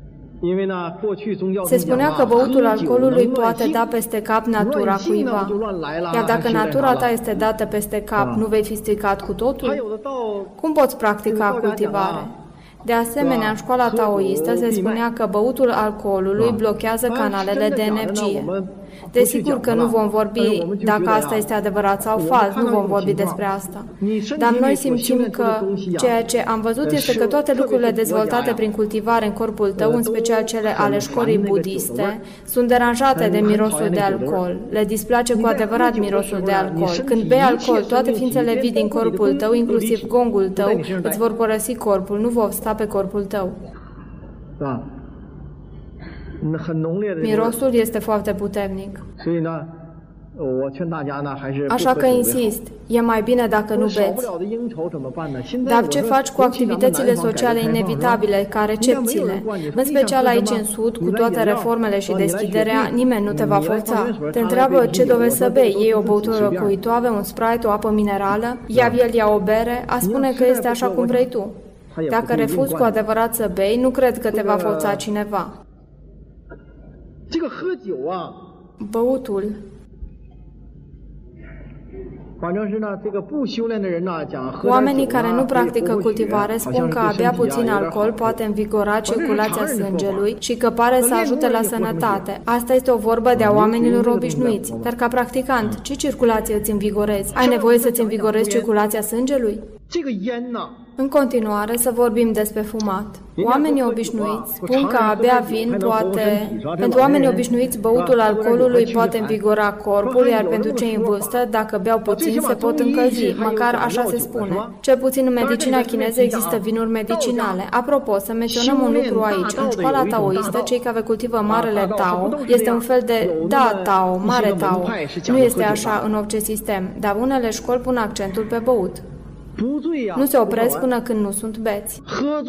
se spunea că băutul alcoolului poate da peste cap natura cuiva. Iar dacă natura ta este dată peste cap, nu vei fi stricat cu totul? Cum poți practica cultivare? De asemenea, în școala taoistă se spunea că băutul alcoolului blochează canalele de energie. Desigur că nu vom vorbi dacă asta este adevărat sau fals, nu vom vorbi despre asta. Dar noi simțim că ceea ce am văzut este că toate lucrurile dezvoltate prin cultivare în corpul tău, în special cele ale școlii budiste, sunt deranjate de mirosul de alcool. Le displace cu adevărat mirosul de alcool. Când bei alcool, toate ființele vii din corpul tău, inclusiv gongul tău, îți vor părăsi corpul, nu vor sta pe corpul tău. Mirosul este foarte puternic. Așa că insist, e mai bine dacă nu beți. Dar ce faci cu activitățile sociale inevitabile, ca recepțiile? În special aici în Sud, cu toate reformele și deschiderea, nimeni nu te va forța. Te întreabă ce dorești să bei, iei o băutură răcuitoare, un Sprite, o apă minerală, iar el ia o bere, a spune că este așa cum vrei tu. Dacă refuzi cu adevărat să bei, nu cred că te va forța cineva. Băutul Oamenii care nu practică cultivare spun că abia puțin alcool poate învigora circulația sângelui și că pare să ajute la sănătate. Asta este o vorbă de-a oamenilor obișnuiți. Dar ca practicant, ce circulație îți învigorezi? Ai nevoie să-ți învigorezi circulația sângelui? În continuare, să vorbim despre fumat. Oamenii obișnuiți spun că abia vin poate... Pentru oamenii obișnuiți, băutul alcoolului poate învigora corpul, iar pentru cei în vârstă, dacă beau puțin, se pot încălzi. Măcar așa se spune. Cel puțin în medicina chineză există vinuri medicinale. Apropo, să menționăm un lucru aici. În școala taoistă, cei care cultivă marele Tao, este un fel de Tao, mare Tao. Nu este așa în orice sistem, dar unele școli pun accentul pe băut. Nu se opresc până când nu sunt beți.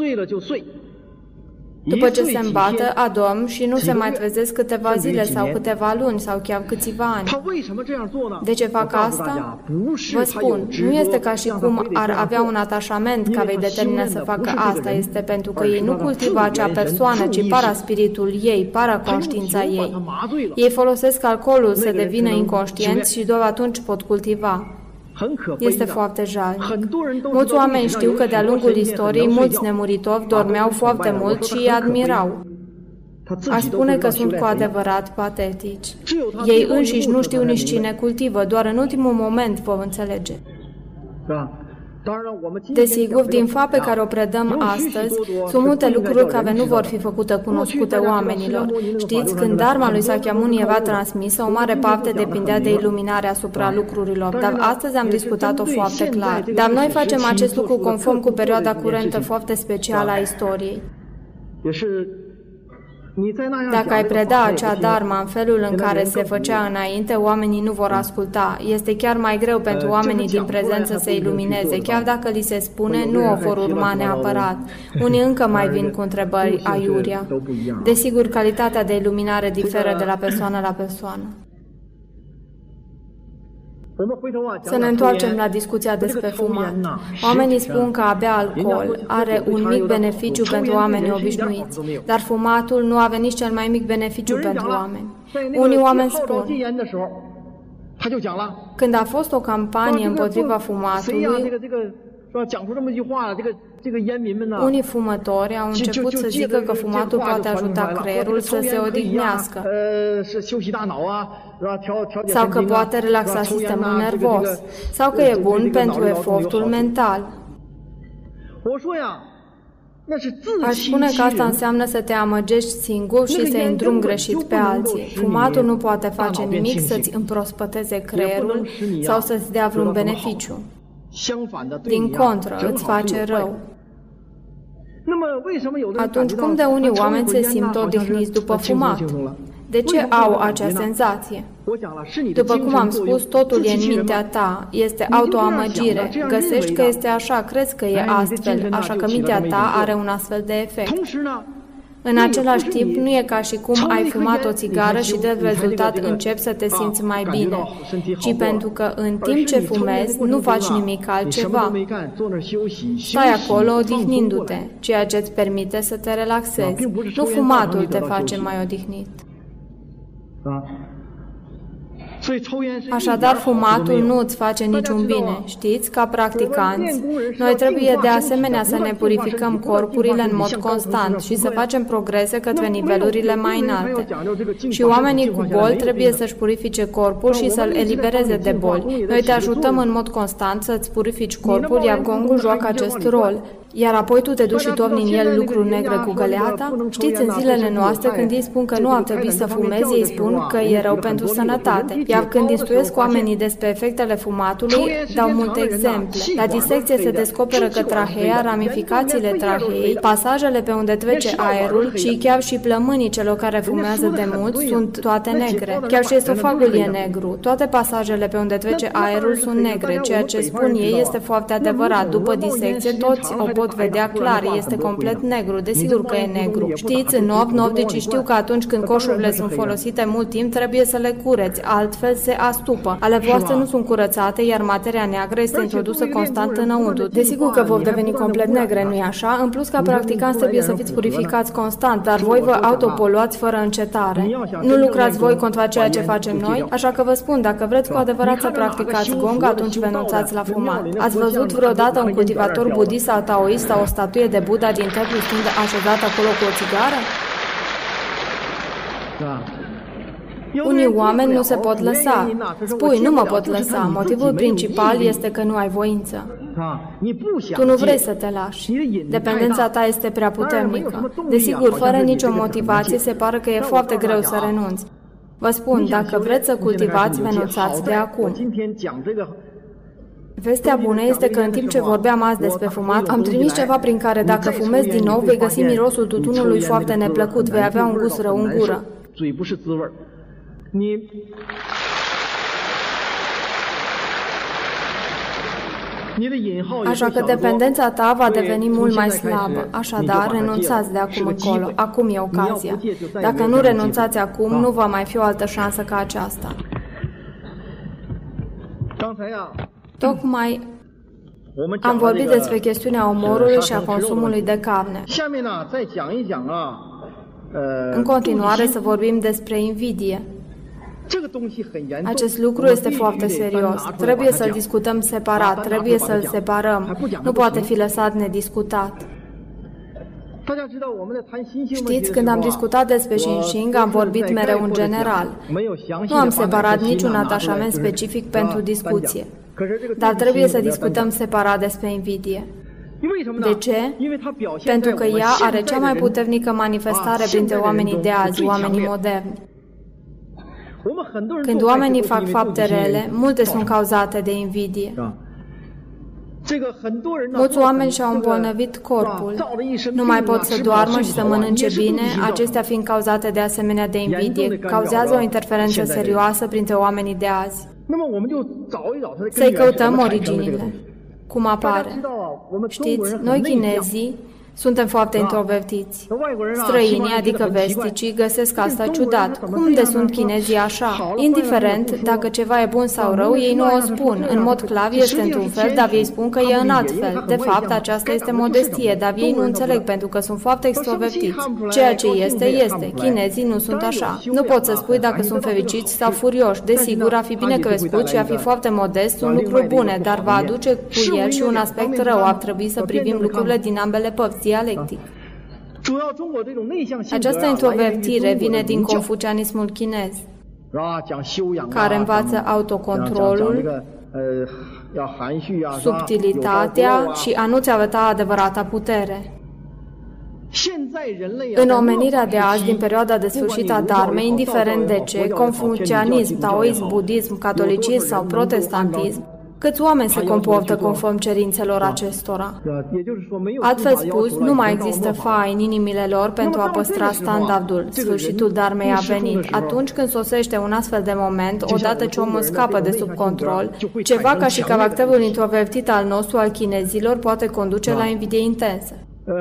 După ce se îmbată, adorm și nu se mai trezesc câteva zile sau câteva luni sau chiar câțiva ani. De ce fac asta? Vă spun, nu este ca și cum ar avea un atașament care îi determină să facă asta. Este pentru că ei nu cultivă acea persoană, ci paraspiritul ei, paraconștiința ei. Ei folosesc alcoolul să devină inconștienți și doar atunci pot cultiva. Este foarte jalnic. Mulți oameni știu că de-a lungul istoriei mulți nemuritori dormeau foarte mult și îi admirau. Aș spune că sunt cu adevărat patetici. Ei înșiși nu știu nici cine cultivă, doar în ultimul moment vor înțelege. Desigur, din fapt pe care o predăm astăzi, sunt multe lucruri care nu vor fi făcute cunoscute oamenilor. Știți, când Dharma lui Sakyamuni era transmisă, o mare parte depindea de iluminarea asupra lucrurilor, dar astăzi am discutat-o foarte clar. Dar noi facem acest lucru conform cu perioada curentă foarte specială a istoriei. Dacă ai preda acea dharma în felul în care se făcea înainte, oamenii nu vor asculta. Este chiar mai greu pentru oamenii din prezent să se ilumineze. Chiar dacă li se spune, nu o vor urma neapărat. Unii încă mai vin cu întrebări aiurea. Desigur, calitatea de iluminare diferă de la persoană la persoană. Să ne întoarcem la discuția despre fumat. Oamenii spun că abia alcool are un mic beneficiu pentru oamenii obișnuiți, dar fumatul nu are nici cel mai mic beneficiu pentru oameni. Unii oameni spun, când a fost o campanie împotriva fumatului, unii fumători au început să zică că fumatul poate ajuta creierul să se odihnească sau că poate relaxa sistemul nervos sau că e bun pentru efortul mental. Aș spune că asta înseamnă să te amăgești singur și să-i îndrumi greșit pe alții. Fumatul nu poate face nimic să-ți împrospăteze creierul sau să-ți dea vreun beneficiu. Din contră, îți face rău. Atunci, cum de unii oameni se simt odihniți după fumat? De ce au acea senzație? După cum am spus, totul e în mintea ta, este autoamăgire. Găsești că este așa, crezi că e astfel, așa că mintea ta are un astfel de efect. În același timp, nu e ca și cum ai fumat o țigară și de rezultat începi să te simți mai bine, ci pentru că în timp ce fumezi, nu faci nimic altceva. Stai acolo odihnindu-te, ceea ce îți permite să te relaxezi. Nu fumatul te face mai odihnit. Așadar, fumatul nu îți face niciun bine. Știți, ca practicanți, noi trebuie de asemenea să ne purificăm corpurile în mod constant și să facem progrese către nivelurile mai înalte. Și oamenii cu boli trebuie să-și purifice corpul și să-l elibereze de boli. Noi te ajutăm în mod constant să-ți purifici corpul, iar gongul joacă acest rol. Iar apoi tu te duci și torni în el lucruri negre cu găleata? Știți, în zilele noastre, când ei spun că nu ar trebui să fumezi, ei spun că e rău pentru sănătate. Iar când instruiesc oamenii despre efectele fumatului, dau multe exemple. La disecție se descoperă că traheea, ramificațiile traheei, pasajele pe unde trece aerul și chiar și plămânii celor care fumează de mult sunt toate negre. Chiar și esofagul e negru. Toate pasajele pe unde trece aerul sunt negre. Ceea ce spun ei este foarte adevărat. După disecție, toți o pot pot vedea clar, este complet negru, desigur că e negru. Știți, în Nordicii știu că atunci când coșurile sunt folosite mult timp, trebuie să le cureți, altfel se astupă. Ale voastre nu sunt curățate, iar materia neagră este introdusă constant înăuntru. Desigur că vor deveni complet negre, nu-i așa? În plus, ca practicanți trebuie să fiți purificați constant, dar voi vă autopoluați fără încetare. Nu lucrați voi contra ceea ce facem noi? Așa că vă spun, dacă vreți cu adevărat să practicați Gong, atunci renunțați la fumat. Ați văzut vreodată un cultivator budist sau taoist sau o statuie de Buddha din templu stând așezat acolo cu o țigară? Unii oameni nu se pot lăsa. Spui, nu mă pot lăsa. Motivul principal este că nu ai voință. Tu nu vrei să te lași. Dependența ta este prea puternică. Desigur, fără nicio motivație, se pare că e foarte greu să renunți. Vă spun, dacă vreți să cultivați, renunțați de acum. Vestea bună este că în timp ce vorbeam azi despre fumat, am trimis ceva prin care dacă fumezi din nou, vei găsi mirosul tutunului foarte neplăcut, vei avea un gust rău în gură. Așa că dependența ta va deveni mult mai slabă. Așadar, renunțați de acum încolo. Acum e ocazia. Dacă nu renunțați acum, nu va mai fi o altă șansă ca aceasta. Tocmai am vorbit despre chestiunea omorului și a consumului de carne. În continuare să vorbim despre invidie. Acest lucru este foarte serios. Trebuie să-l discutăm separat, trebuie să-l separăm. Nu poate fi lăsat nediscutat. Știți, când am discutat despre Xinxing, am vorbit mereu în general. Nu am separat niciun atașament specific pentru discuție. Dar trebuie să discutăm separat despre invidie. De ce? Pentru că ea are cea mai puternică manifestare printre oamenii de azi, oamenii moderni. Când oamenii fac fapte rele, multe sunt cauzate de invidie. Mulți oameni și-au îmbolnăvit corpul. Nu mai pot să doarmă și să mănânce bine, acestea fiind cauzate de asemenea de invidie, cauzează o interferență serioasă printre oamenii de azi. Să-i căutăm originile. Cum apare? Știți, noi chinezii suntem foarte introvertiți. Străinii, adică vesticii, găsesc asta ciudat. Cum de sunt chinezii așa? Indiferent dacă ceva e bun sau rău, ei nu o spun. În mod clar este într-un fel, dar ei spun că e în alt fel. De fapt, aceasta este modestie, dar ei nu înțeleg pentru că sunt foarte extrovertiți. Ceea ce este, este. Chinezii nu sunt așa. Nu poți să spui dacă sunt fericiți sau furioși. Desigur, a fi bine crescut și a fi foarte modest sunt lucruri bune, dar va aduce cu el și un aspect rău. Ar trebui să privim lucrurile din ambele părți. Dialectic. Această introvertire vine din confucianismul chinez, care învață autocontrolul, subtilitatea și a nu-ți arăta adevărata putere. În omenirea de azi, din perioada de sfârșit a Dharmei, indiferent de ce, confucianism, taoism, budism, catolicism sau protestantism, câți oameni se comportă conform cerințelor acestora? Altfel spus, nu mai există fai în inimile lor pentru a păstra standardul. Sfârșitul Dharmei a venit. Atunci când sosește un astfel de moment, odată ce omul scapă de sub control, ceva ca și caracterul introvertit al nostru, al chinezilor, poate conduce la invidie intensă.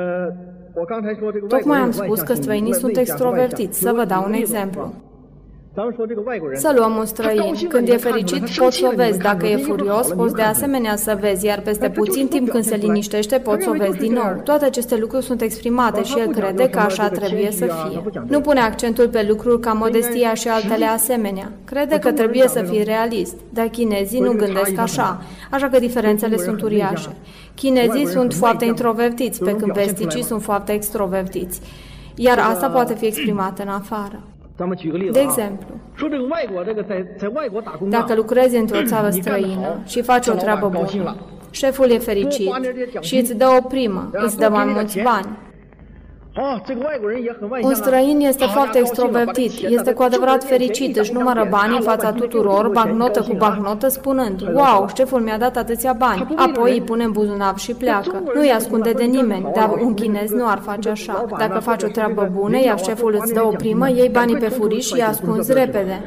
Tocmai am spus că străinii sunt extrovertiți. Să vă dau un exemplu. Să luăm un străin. Când e fericit, poți să o vezi. Dacă e furios, poți de asemenea să vezi, iar peste puțin timp când se liniștește, poți să o vezi din nou. Toate aceste lucruri sunt exprimate și el crede că așa trebuie să fie. Nu pune accentul pe lucruri ca modestia și altele asemenea. Crede că trebuie să fii realist, dar chinezii nu gândesc așa, așa că diferențele sunt uriașe. Chinezii sunt foarte introvertiți, pe când vesticii sunt foarte extrovertiți, iar asta poate fi exprimată în afară. De exemplu, dacă lucrezi într-o țară străină și faci o treabă bună, șeful e fericit și îți dă o primă, îți dă mai mulți bani. Un străin este foarte extrovertit, este cu adevărat fericit, își numără banii în fața tuturor, bancnotă cu bancnotă, spunând: "Wow, șeful mi-a dat atâția bani." Apoi îi pune în buzunar și pleacă. Nu îi ascunde de nimeni, dar un chinez nu ar face așa. Dacă faci o treabă bună, iar șeful îți dă o primă, iei banii pe furiș și îi ascunzi repede.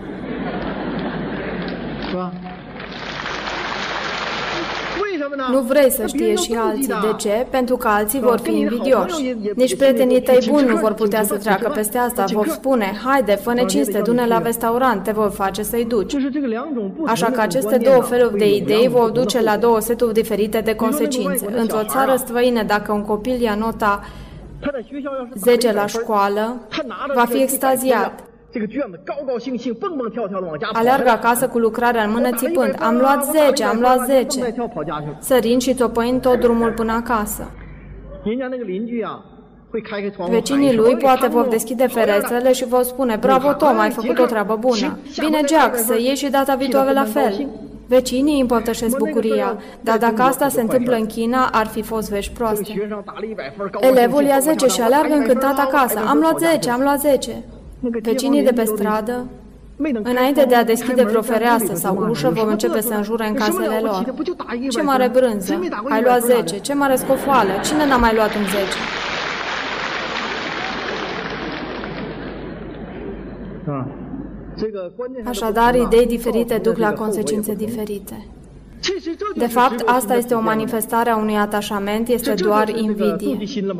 Nu vrei să știe și alții. De ce? Pentru că alții vor fi invidioși. Nici prietenii tăi buni nu vor putea să treacă peste asta. Vor spune, haide, fă-ne cinste, du-ne la restaurant, te vor face să-i duci. Așa că aceste două feluri de idei vor duce la două seturi diferite de consecințe. Într-o țară străină, dacă un copil ia nota 10 la școală, va fi extaziat. Aleargă acasă cu lucrarea în mână țipând, am luat 10, am luat 10. Sărind și țopăind tot drumul până acasă. Vecinii lui poate vor deschide ferestrele și vor spune, bravo Tom, ai făcut o treabă bună. Bine Jack, să iei și data viitoare la fel. Vecinii împărtășesc bucuria, dar dacă asta se întâmplă în China, ar fi fost vești proaste. Elevul ia 10 și aleargă încântat acasă, am luat 10, am luat 10. Vecinii de pe stradă, înainte de a deschide vreo fereastră sau ușă, vor începe să înjure în casele lor. Ce mare brânză! Ai luat 10! Ce mare scofoală! Cine n-a mai luat un 10? Așadar, idei diferite duc la consecințe diferite. De fapt, asta este o manifestare a unui atașament, este doar invidie.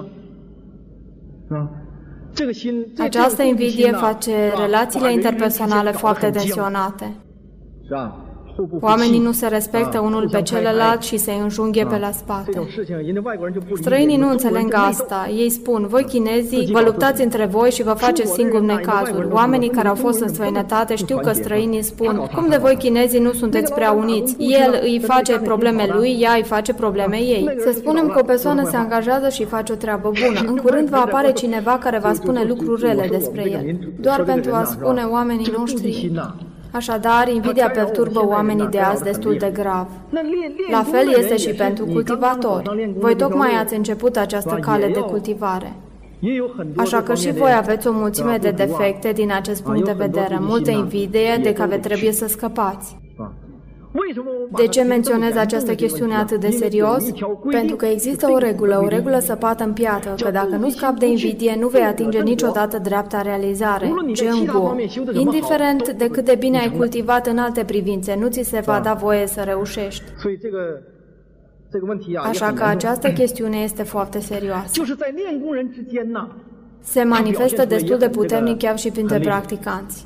Această invidie face relațiile interpersonale foarte tensionate. Oamenii nu se respectă unul pe celălalt și se înjunghe pe la spate. Străinii nu înțeleg asta. Ei spun, voi chinezii vă luptați între voi și vă faceți singuri necazuri. Oamenii care au fost în străinătate știu că străinii spun, cum de voi chinezii nu sunteți prea uniți? El îi face probleme lui, ea îi face probleme ei. Să spunem că o persoană se angajează și face o treabă bună. În curând va apare cineva care va spune lucruri rele despre el, doar pentru a spune oamenii noștri. Așadar, invidia perturbă oamenii de azi destul de grav. La fel este și pentru cultivatori. Voi tocmai ați început această cale de cultivare. Așa că și voi aveți o mulțime de defecte din acest punct de vedere, multe invidie de care trebuie să scăpați. De ce menționez această chestiune atât de serios? Pentru că există o regulă săpată în piatră, că dacă nu scapi de invidie, nu vei atinge niciodată dreapta realizare, Zheng-guo. Indiferent de cât de bine ai cultivat în alte privințe, nu ți se va da voie să reușești. Așa că această chestiune este foarte serioasă. Se manifestă destul de puternic chiar și printre practicanți.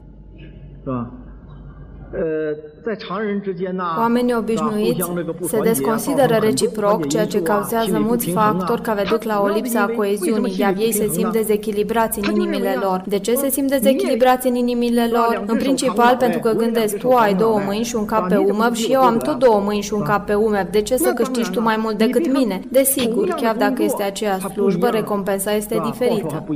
Oamenii obișnuiți se desconsideră reciproc, ceea ce cauzează mulți factori care duc la o lipsă a coeziunii, iar ei se simt dezechilibrați în inimile lor. De ce se simt dezechilibrați în inimile lor? În principal pentru că gândesc, tu ai două mâini și un cap pe umăr și eu am tot două mâini și un cap pe umăr. De ce să câștigi tu mai mult decât mine? Desigur, chiar dacă este aceeași slujbă, recompensa este diferită.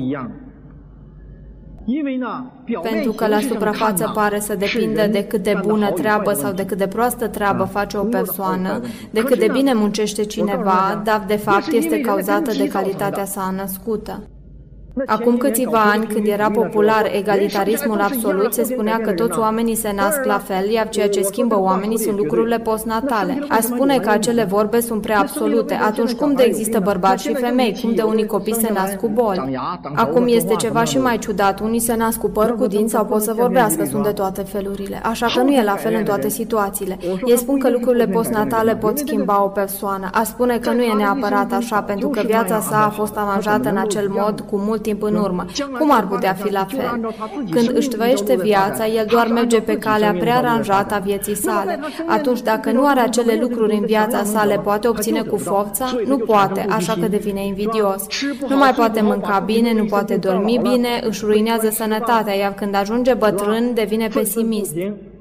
Pentru că la suprafață pare să depindă de cât de bună treabă sau de cât de proastă treabă face o persoană, de cât de bine muncește cineva, dar de fapt este cauzată de calitatea sa născută. Acum câțiva ani, când era popular egalitarismul absolut, se spunea că toți oamenii se nasc la fel, iar ceea ce schimbă oamenii sunt lucrurile postnatale. Aș spune că acele vorbe sunt prea absolute. Atunci cum de există bărbați și femei? Cum de unii copii se nasc cu boli? Acum este ceva și mai ciudat. Unii se nasc cu păr, cu dinți sau pot să vorbească. Sunt de toate felurile. Așa că nu e la fel în toate situațiile. Ei spun că lucrurile postnatale pot schimba o persoană. Aș spune că nu e neapărat așa, pentru că viața sa a fost aranjată în acel mod cu mult timp în urmă. Cum ar putea fi la fel? Când își trăiește viața, el doar merge pe calea prearanjată a vieții sale. Atunci, dacă nu are acele lucruri în viața sa, le poate obține cu forța? Nu poate, așa că devine invidios. Nu mai poate mânca bine, nu poate dormi bine, își ruinează sănătatea, iar când ajunge bătrân, devine pesimist,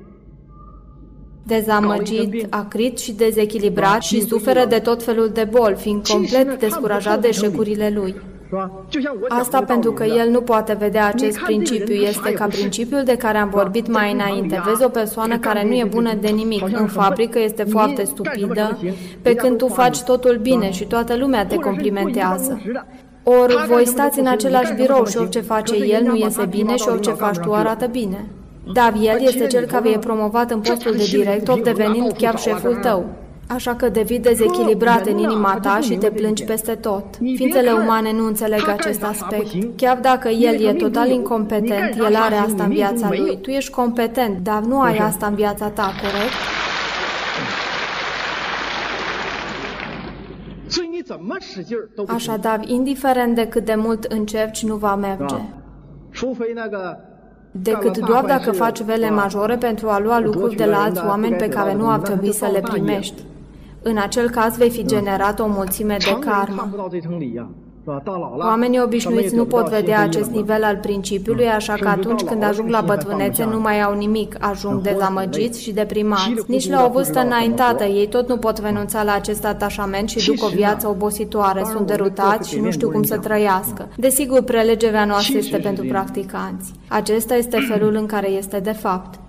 dezamăgit, acrit și dezechilibrat și suferă de tot felul de boli, fiind complet descurajat de eșecurile lui. Asta pentru că el nu poate vedea acest principiu. Este ca principiul de care am vorbit mai înainte. Vezi o persoană care nu e bună de nimic. În fabrică este foarte stupidă, pe când tu faci totul bine și toată lumea te complimentează. Ori voi stați în același birou și orice face el nu iese bine și orice faci tu arată bine. Dar el este cel care e promovat în postul de director, devenind chiar șeful tău. Așa că devii dezechilibrat în inima ta și te plângi peste tot. Ființele umane nu înțeleg acest aspect. Chiar dacă el e total incompetent, el are asta în viața lui. Tu ești competent, dar nu ai asta în viața ta, corect? Așadar, indiferent de cât de mult încerci, nu va merge. Decât doar dacă faci vele majore pentru a lua lucruri de la alți oameni pe care nu ar trebui să le primești. În acel caz vei fi generat o mulțime de karma. Oamenii obișnuiți nu pot vedea acest nivel al principiului, așa că atunci când ajung la bătrânețe nu mai au nimic, ajung dezamăgiți și deprimați. Nici la o vârstă înaintată, ei tot nu pot renunța la acest atașament și duc o viață obositoare, sunt derutați și nu știu cum să trăiască. Desigur, prelegerea noastră este pentru practicanți. Acesta este felul în care este de fapt.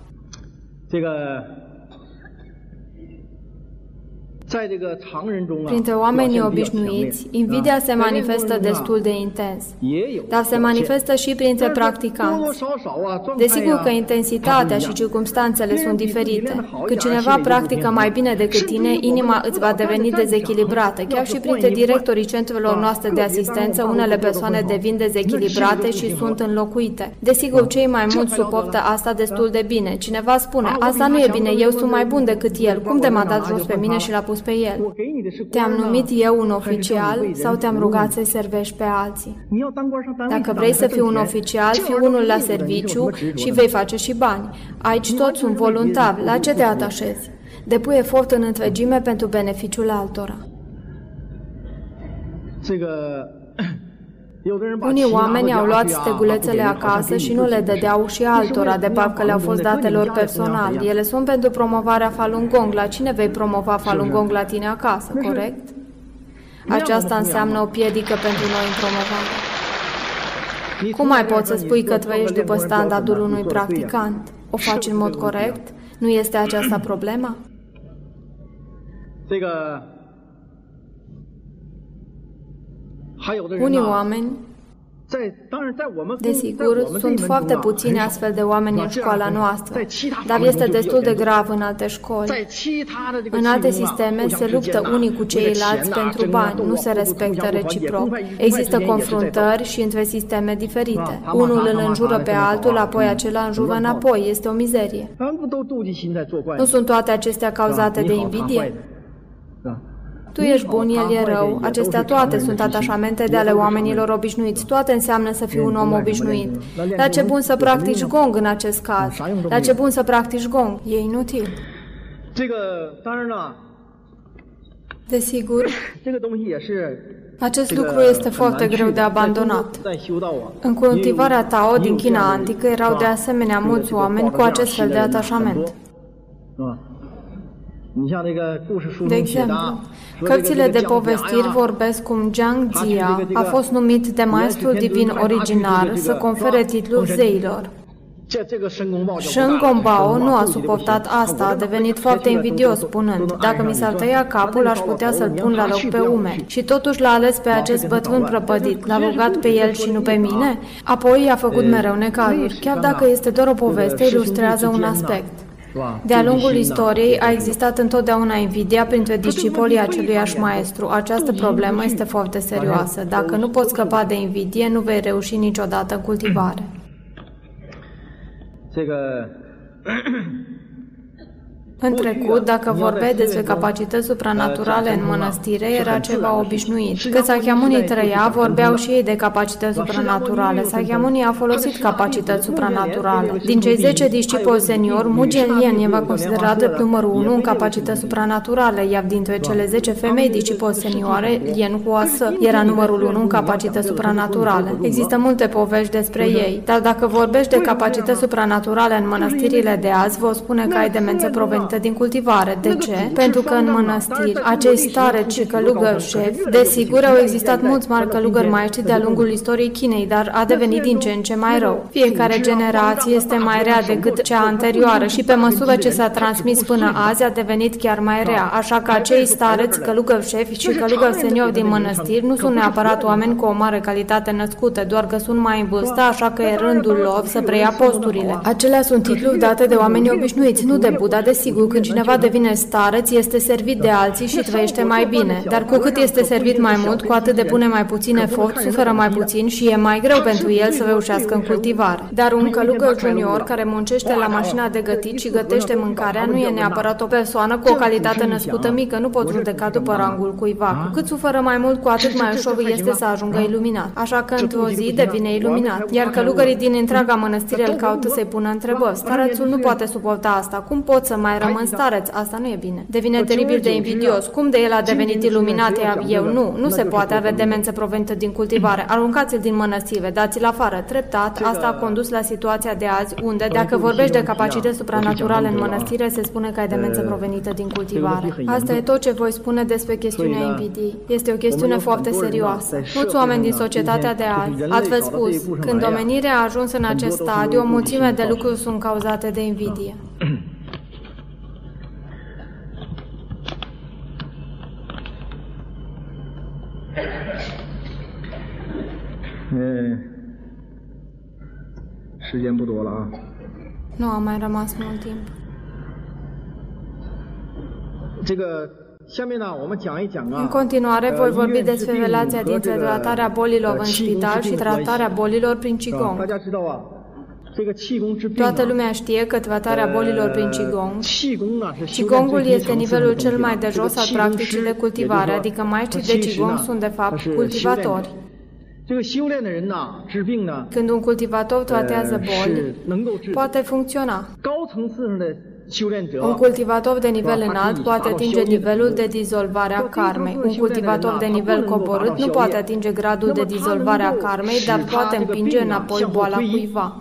Printre oamenii obișnuiți, invidia se manifestă destul de intens, dar se manifestă și printre practicanți. Desigur că intensitatea și circumstanțele sunt diferite. Când cineva practică mai bine decât tine, inima îți va deveni dezechilibrată. Chiar și printre directorii centrelor noastre de asistență, unele persoane devin dezechilibrate și sunt înlocuite. Desigur, cei mai mulți suportă asta destul de bine. Cineva spune, asta nu e bine, eu sunt mai bun decât el. Cum de m-a dat jos pe mine și l-a pus pe el? Te-am numit eu un oficial sau te-am rugat să-i servești pe alții? Dacă vrei să fii un oficial, fii unul la serviciu și vei face și bani. Aici toți sunt voluntari. La ce te atașezi? Depui efort în întregime pentru beneficiul altora. Unii oameni au luat stegulețele acasă și nu le dădeau și altora, de parcă le-au fost date lor personal. Ele sunt pentru promovarea Falun Gong. La cine vei promova Falun Gong la tine acasă, corect? Aceasta înseamnă o piedică pentru noi în promovare. Cum mai poți să spui că trăiești după standardul unui practicant? O faci în mod corect? Nu este aceasta problema? Unii oameni, desigur, sunt foarte puțini astfel de oameni în școala noastră, dar este destul de grav în alte școli. În alte sisteme se luptă unii cu ceilalți pentru bani, nu se respectă reciproc. Există confruntări și între sisteme diferite. Unul îl înjură pe altul, apoi acela înjură înapoi. Este o mizerie. Nu sunt toate acestea cauzate de invidie? Tu ești bun, el e rău. Acestea toate sunt atașamente de ale oamenilor obișnuiți. Toate înseamnă să fii un om obișnuit. La ce bun să practici gong în acest caz? La ce bun să practici gong? E inutil. Desigur, acest lucru este foarte greu de abandonat. În cultivarea Tao din China antică erau de asemenea mulți oameni cu acest fel de atașament. De exemplu, cărțile de povestiri vorbesc cum Zhang Jia a fost numit de maestrul divin originar să confere titlul zeilor. Shen Gongbao nu a suportat asta, a devenit foarte invidios, spunând, dacă mi s-ar tăia capul, aș putea să-l pun la loc pe umeri. Și totuși l-a ales pe acest bătrân prăpădit, l-a rugat pe el și nu pe mine? Apoi i-a făcut mereu necazuri. Chiar dacă este doar o poveste, ilustrează un aspect. De-a lungul istoriei a existat întotdeauna invidia printre discipolii aceluiași maestru. Această problemă este foarte serioasă. Dacă nu poți scăpa de invidie, nu vei reuși niciodată în cultivare. În trecut, dacă vorbeai despre capacități supranaturale în mănăstire, era ceva obișnuit. Când Sakyamuni trăia, vorbeau și ei de capacități supranaturale. Sakyamuni a folosit capacități supranaturale. Din cei 10 discipoli seniori, Mu Jianlian era considerat drept numărul 1 în capacități supranaturale, iar dintre cele 10 femei discipoli senioare, Lien Huasă era numărul 1 în capacități supranaturale. Există multe povești despre ei, dar dacă vorbești de capacități supranaturale în mănăstirile de azi, vor spune că ai demență provenită din cultivare. De ce? Pentru că în mănăstiri, acei stareci și călugări șefi, desigur au existat mulți mari călugări maestri de-a lungul istoriei Chinei, dar a devenit din ce în ce mai rău. Fiecare generație este mai rea decât cea anterioară și pe măsură ce s-a transmis până azi a devenit chiar mai rea, așa că acei stareți, călugări șefi și călugări seniori din mănăstiri nu sunt neapărat oameni cu o mare calitate născută, doar că sunt mai în vârstă, așa că e rândul lor să preia posturile. Acelea sunt titluri date de oamenii obișnuiți, nu de Buddha, desigur. Sigur, când cineva devine stareț, este servit de alții și trăiește mai bine. Dar cu cât este servit mai mult, cu atât depune mai puțin efort, suferă mai puțin și e mai greu pentru el să reușească în cultivare. Dar un călugăr junior care muncește la mașina de gătit și gătește mâncarea nu e neapărat o persoană cu o calitate născută mică, nu pot judeca după rangul cuiva. Cu cât suferă mai mult, cu atât mai ușor este să ajungă iluminat. Așa că într-o zi devine iluminat. Iar călugării din întreaga mănăstire îl caută să-i pună întrebări. Starețul nu poate suporta asta. Cum pot să mai rămân stareț? Asta nu e bine. Devine teribil de invidios. Cum de el a devenit iluminat, iar eu nu? Nu se poate avea demență provenită din cultivare. Aruncați-l din mănăstire, dați-l afară. Treptat, asta a condus la situația de azi, unde, dacă vorbești de capacități supranaturale în mănăstire, se spune că ai demență provenită din cultivare. Asta e tot ce voi spune despre chestiunea invidiei. Este o chestiune foarte serioasă. Mulți oameni din societatea de azi, altfel spus, când omenirea a ajuns în acest stadiu, o mulțime de lucruri sunt cauzate de invidie. Nu a mai rămas mult timp. În continuare, voi vorbi despre relația dintre tratarea bolilor în spital și tratarea bolilor prin Qigong. Toată lumea știe că tratarea bolilor prin Qigong, Qigongul este nivelul cel mai de jos al practicii de cultivare, adică maestrii de Qigong sunt de fapt cultivatori. Când un cultivator tratează boli, poate funcționa. Un cultivator de nivel înalt poate atinge nivelul de dizolvare a karmei. Un cultivator de nivel coborât nu poate atinge gradul de dizolvare a karmei, dar poate împinge înapoi boala cuiva.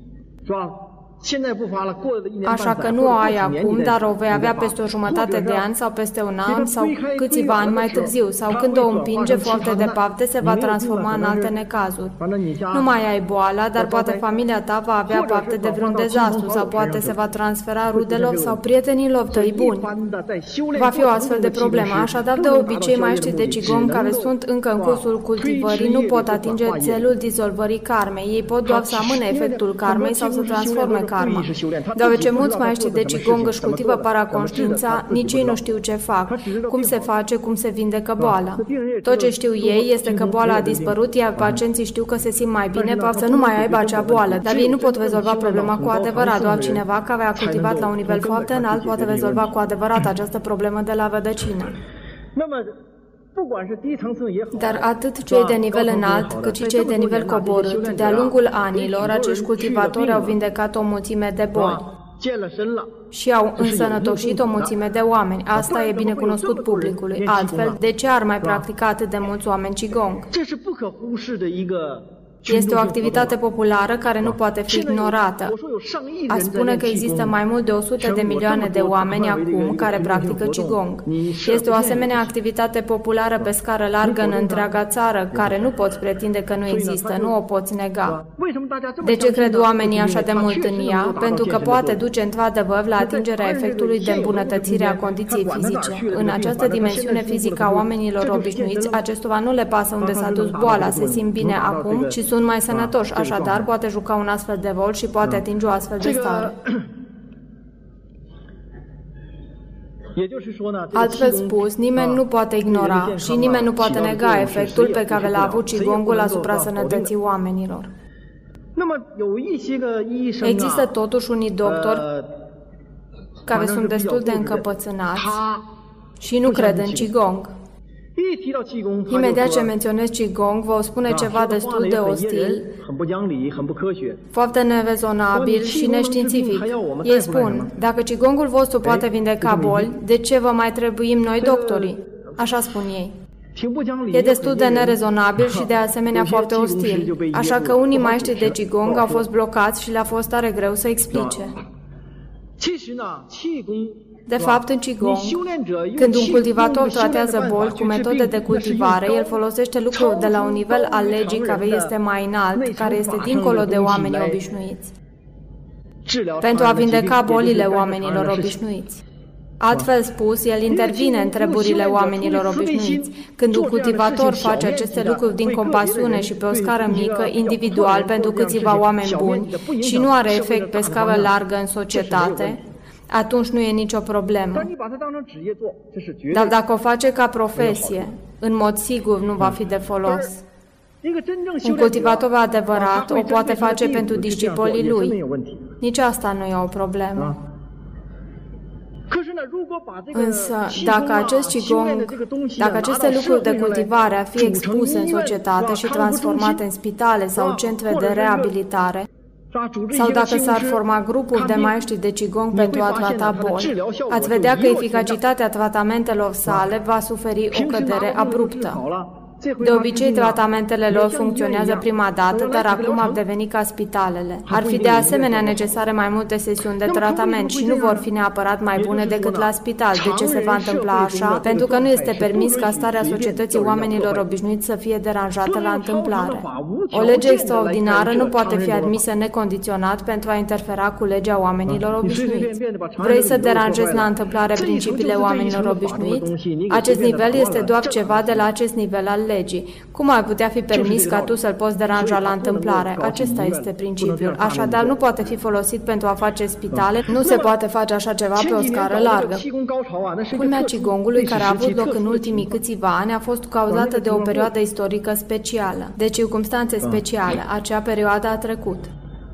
Așa că nu o ai acum, dar o vei avea peste o jumătate de an sau peste un an sau câțiva ani mai târziu, sau când o împinge foarte departe, se va transforma în alte necazuri. Nu mai ai boala, dar poate familia ta va avea parte de vreun dezastru sau poate se va transfera rudelor sau prietenilor tăi buni. Va fi o astfel de problemă, așadar de obicei maestrii de Qigong care sunt încă în cursul cultivării nu pot atinge țelul dizolvării karmei. Ei pot doar să amâne efectul karmei sau să transforme karma. Deoarece mulți maestri de Qigong își cultivă paraconștiința, nici ei nu știu ce fac, cum se face, cum se vindecă boala. Tot ce știu ei este că boala a dispărut, iar pacienții știu că se simt mai bine, poate să nu mai aibă acea boală, dar ei nu pot rezolva problema cu adevărat, doar cineva care a cultivat la un nivel foarte înalt poate rezolva cu adevărat această problemă de la rădăcină. Dar atât cei de nivel înalt, cât și cei de nivel coborât, de-a lungul anilor, acești cultivatori au vindecat o mulțime de boli și au însănătoșit o mulțime de oameni. Asta e bine cunoscut publicului. Altfel, de ce ar mai practica atât de mulți oameni Qigong? Este o activitate populară care nu poate fi ignorată. A spune că există mai mult de 100 de milioane de oameni acum care practică Qigong. Este o asemenea activitate populară pe scară largă în întreaga țară, care nu poți pretinde că nu există, nu o poți nega. De ce cred oamenii așa de mult în ea? Pentru că poate duce într-adevăr la atingerea efectului de îmbunătățire a condiției fizice. În această dimensiune fizică a oamenilor obișnuiți, acestora nu le pasă unde s-a dus boala, se simt bine acum, ci sunt mai sănătoși, așadar poate juca un astfel de rol și poate atinge o astfel de stare. Altfel spus, nimeni nu poate ignora și nimeni nu poate nega efectul pe care l-a avut Qigongul asupra sănătății oamenilor. Există totuși unii doctori care sunt destul de încăpățânați și nu cred în Qigong. Imediat ce menționez Qigong, vă spune ceva destul de ostil, foarte nerezonabil și neștiințific. Ei spun, dacă Qigongul vostru poate vindeca boli, de ce vă mai trebuim noi doctorii? Așa spun ei. E destul de nerezonabil și de asemenea foarte ostil, așa că unii maestri de Qigong au fost blocați și le-a fost tare greu să explice. De fapt, în Qigong, când un cultivator tratează boli cu metode de cultivare, el folosește lucruri de la un nivel al legii care este mai înalt, care este dincolo de oamenii obișnuiți, pentru a vindeca bolile oamenilor obișnuiți. Altfel spus, el intervine în treburile oamenilor obișnuiți. Când un cultivator face aceste lucruri din compasiune și pe o scară mică, individual, pentru câțiva oameni buni, și nu are efect pe scară largă în societate, atunci nu e nicio problemă. Dar dacă o face ca profesie, în mod sigur nu va fi de folos. Un cultivator adevărat o poate face pentru discipolii lui. Nici asta nu e o problemă. Însă, dacă acest qigong, dacă aceste lucruri de cultivare ar fi expuse în societate și transformate în spitale sau centre de reabilitare, sau dacă s-ar forma grupuri de maestri de qigong pentru a trata boli, ați vedea că eficacitatea tratamentelor sale va suferi o cădere abruptă. De obicei, tratamentele lor funcționează prima dată, dar acum ar deveni ca spitalele. Ar fi de asemenea necesare mai multe sesiuni de tratament și nu vor fi neapărat mai bune decât la spital. De ce se va întâmpla așa? Pentru că nu este permis ca starea societății oamenilor obișnuiți să fie deranjată la întâmplare. O lege extraordinară nu poate fi admisă necondiționat pentru a interfera cu legea oamenilor obișnuiți. Vrei să deranjezi la întâmplare principiile oamenilor obișnuiți? Acest nivel este doar ceva de la acest nivel al legii. Cum ar putea fi permis ca tu să-l poți deranja la întâmplare? Acesta este principiul. Așadar, nu poate fi folosit pentru a face spitale, nu se poate face așa ceva pe o scară largă. Culmea qigongului, care a avut loc în ultimii câțiva ani, a fost cauzată de o perioadă istorică specială, de circumstanțe speciale. Acea perioadă a trecut.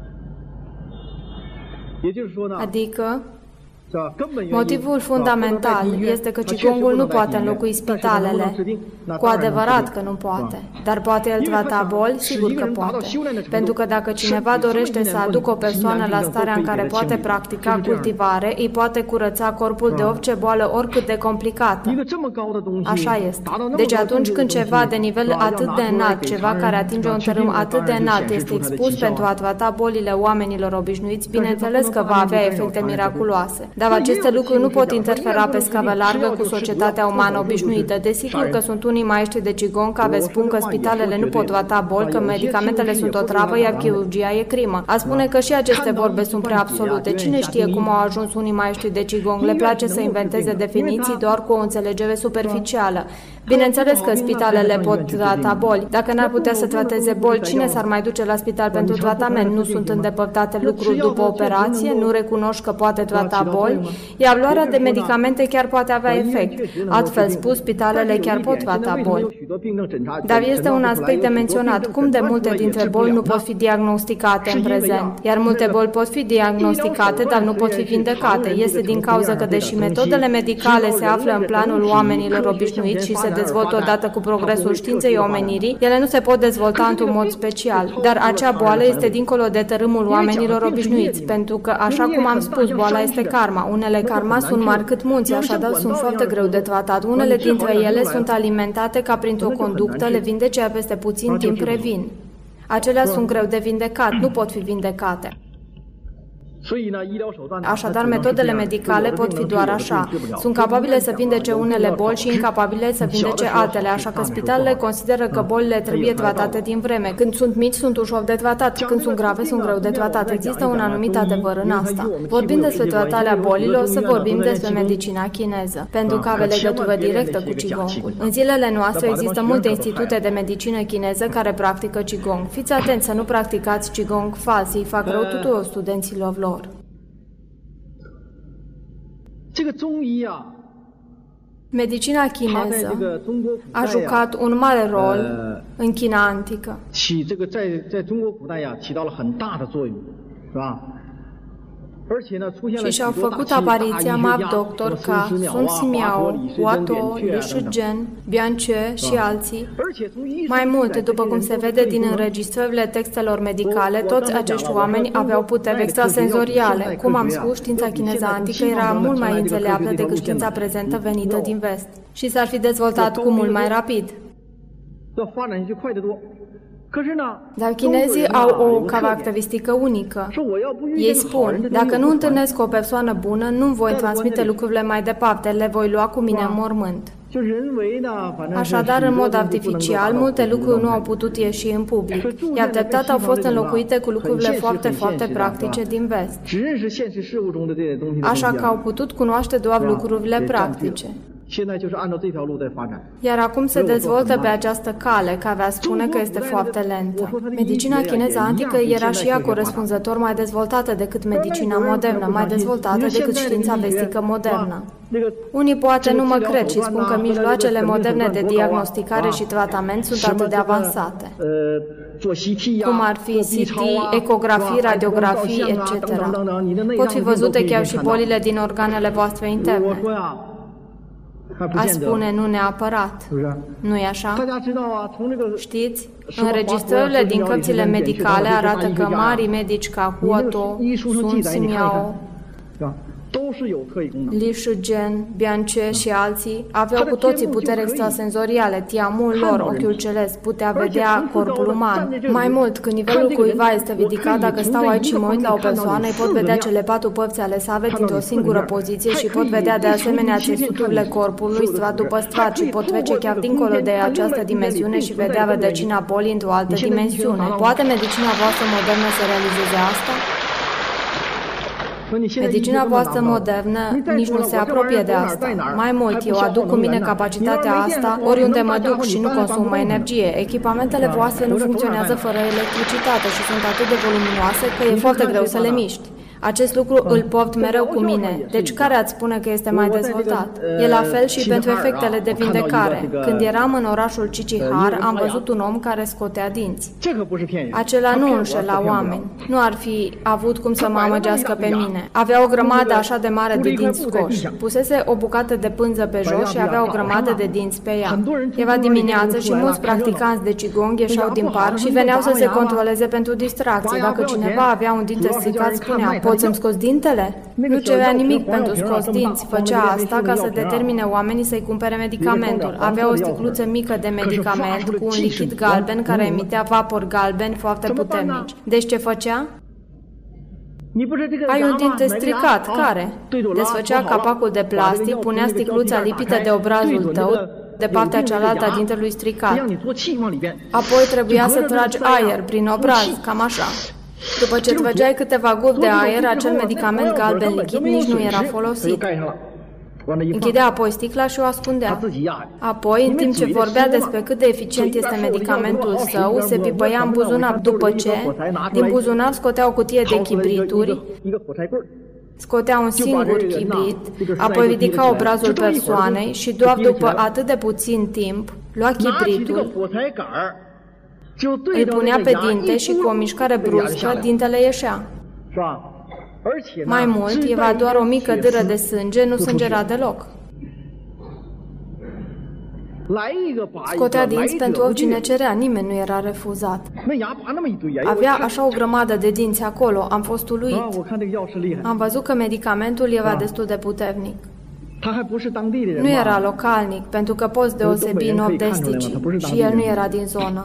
Adică, motivul fundamental este că qigongul nu poate înlocui spitalele. Cu adevărat că nu poate. Dar poate el trata boli? Sigur că poate. Pentru că dacă cineva dorește să aducă o persoană la starea în care poate practica cultivare, îi poate curăța corpul de orice boală, oricât de complicată. Așa este. Deci atunci când ceva de nivel atât de înalt, ceva care atinge un tărâm atât de înalt, este expus pentru a trata bolile oamenilor obișnuiți, bineînțeles că va avea efecte miraculoase. Dar aceste lucruri nu pot interfera pe scară largă cu societatea umană obișnuită. Desigur că sunt unii maestri de qigong care spun că spitalele nu pot trata boli, că medicamentele sunt o travă, iar chirurgia e crimă. A spune că și aceste vorbe sunt prea absolute. Cine știe cum au ajuns unii maestri de qigong? Le place să inventeze definiții doar cu o înțelegere superficială. Bineînțeles că spitalele pot trata boli. Dacă n-ar putea să trateze boli, cine s-ar mai duce la spital pentru tratament? Nu sunt îndepărtate lucruri după operație? Nu recunoști că poate trata boli? Iar luarea de medicamente chiar poate avea efect. Altfel spus, spitalele chiar pot trata boli. Dar este un aspect de menționat. Cum de multe dintre boli nu pot fi diagnosticate în prezent? Iar multe boli pot fi diagnosticate, dar nu pot fi vindecate. Este din cauza că, deși metodele medicale se află în planul oamenilor obișnuiți și se dezvoltă odată cu progresul științei omenirii, ele nu se pot dezvolta într-un mod special. Dar acea boală este dincolo de tărâmul oamenilor obișnuiți, pentru că, așa cum am spus, boala este karma. Unele karma sunt mari cât munți, așadar sunt foarte greu de tratat. Unele dintre ele sunt alimentate ca printr-o conductă, le vindece, iar peste puțin timp revin. Acelea sunt greu de vindecat, nu pot fi vindecate. Așadar, metodele medicale pot fi doar așa. Sunt capabile să vindece unele boli și incapabile să vindece altele, așa că spitalele consideră că bolile trebuie tratate din vreme. Când sunt mici, sunt ușor de tratat. Când sunt grave, sunt greu de tratat. Există un anumit adevăr în asta. Vorbind despre tratarea bolilor, să vorbim despre medicina chineză, pentru că are legătură directă cu qigongul. În zilele noastre există multe institute de medicină chineză care practică qigong. Fiți atenți să nu practicați qigong fals, îi fac rău tuturor studenților lor. Medicina chineză a jucat un mare rol în China antică. Și și-au făcut apariția mari doctori ca Sun Simiao, Huatou, Liu Shizhen, Bian Che și alții. Mai mult, după cum se vede din înregistrările textelor medicale, toți acești oameni aveau puteri extrasenzoriale. Cum am spus, știința chineză antică era mult mai înțeleaptă decât știința prezentă venită din vest și s-ar fi dezvoltat cu mult mai rapid. Dar chinezii au o caracteristică unică. Ei spun, dacă nu întâlnesc o persoană bună, nu voi transmite lucrurile mai departe, le voi lua cu mine în mormânt. Așadar, în mod artificial, multe lucruri nu au putut ieși în public, iar treptat au fost înlocuite cu lucrurile foarte, foarte practice din vest. Așa că au putut cunoaște doar lucrurile practice. Iar acum se dezvoltă pe această cale, care spune că este foarte lentă. Medicina chineză antică era și ea corespunzător mai dezvoltată decât medicina modernă, mai dezvoltată decât știința vestică modernă. Unii poate nu mă cred și spun că mijloacele moderne de diagnosticare și tratament sunt atât de avansate, cum ar fi CT, ecografii, radiografii, etc. Pot fi văzute chiar și bolile din organele voastre interne. A spune nu neapărat. Nu-i așa? Știți? Înregistrările din cărțile medicale arată că marii medici ca Huoto, Sun Simiao, Li Shizhen, Bianche și alții aveau cu toții puteri extrasenzoriale, tiamul lor, ochiul celest, putea vedea corpul uman. Mai mult, când nivelul cuiva este ridicat, dacă stau aici și mă uit la o persoană, îi pot vedea cele 4 părți ale sale dintr-o singură poziție și pot vedea de asemenea țesuturile corpului, strat după strat, și pot trece chiar dincolo de această dimensiune și vedea rădăcina bolii într-o altă dimensiune. Poate medicina voastră modernă să realizeze asta? Medicina voastră modernă nici nu se apropie de asta. Mai mult, eu aduc cu mine capacitatea asta oriunde mă duc și nu consumă energie. Echipamentele voastre nu funcționează fără electricitate și sunt atât de voluminoase că e foarte greu să le miști. Acest lucru îl port mereu cu mine. Deci care ați spune că este mai dezvoltat? E la fel și pentru efectele de vindecare. Când eram în orașul Cicihar, am văzut un om care scotea dinți. Acela nu înșela oameni. Nu ar fi avut cum să mă amăgească pe mine. Avea o grămadă așa de mare de dinți scoși. Pusese o bucată de pânză pe jos și avea o grămadă de dinți pe ea. Era dimineață și mulți practicanți de Qigong ieșeau din parc și veneau să se controleze pentru distracție. Dacă cineva avea un dinte stricat, spunea: poți să-mi scoți dintele? Nu cerea nimic pentru scos dinți. Făcea asta ca să determine oamenii să-i cumpere medicamentul. Avea o sticluță mică de medicament cu un lichid galben care emitea vapori galbeni foarte puternici. Deci ce făcea? Ai un dinte stricat. Care? Desfăcea capacul de plastic, punea sticluța lipită de obrazul tău de partea cealaltă a dintelui stricat. Apoi trebuia să tragi aer prin obraz, cam așa. După ce trăgeai câteva guri de aer, acel medicament galben lichid nici nu era folosit. Închidea apoi sticla și o ascundea. Apoi, în timp ce vorbea despre cât de eficient este medicamentul său, se pipăia în buzunar, după ce, din buzunar scotea o cutie de chibrituri, scotea un singur chibrit, apoi ridica obrazul persoanei și doar după atât de puțin timp, lua chibritul, îl punea pe dinte și cu o mișcare bruscă, dintele ieșea. Mai mult, era doar o mică dâră de sânge, nu sângera deloc. Scotea dinți pentru oricine cerea, nimeni nu era refuzat. Avea așa o grămadă de dinți acolo, am fost uluit. Am văzut că medicamentul era destul de puternic. Nu era localnic, pentru că poți deosebi nord-esticii și el nu era din zonă.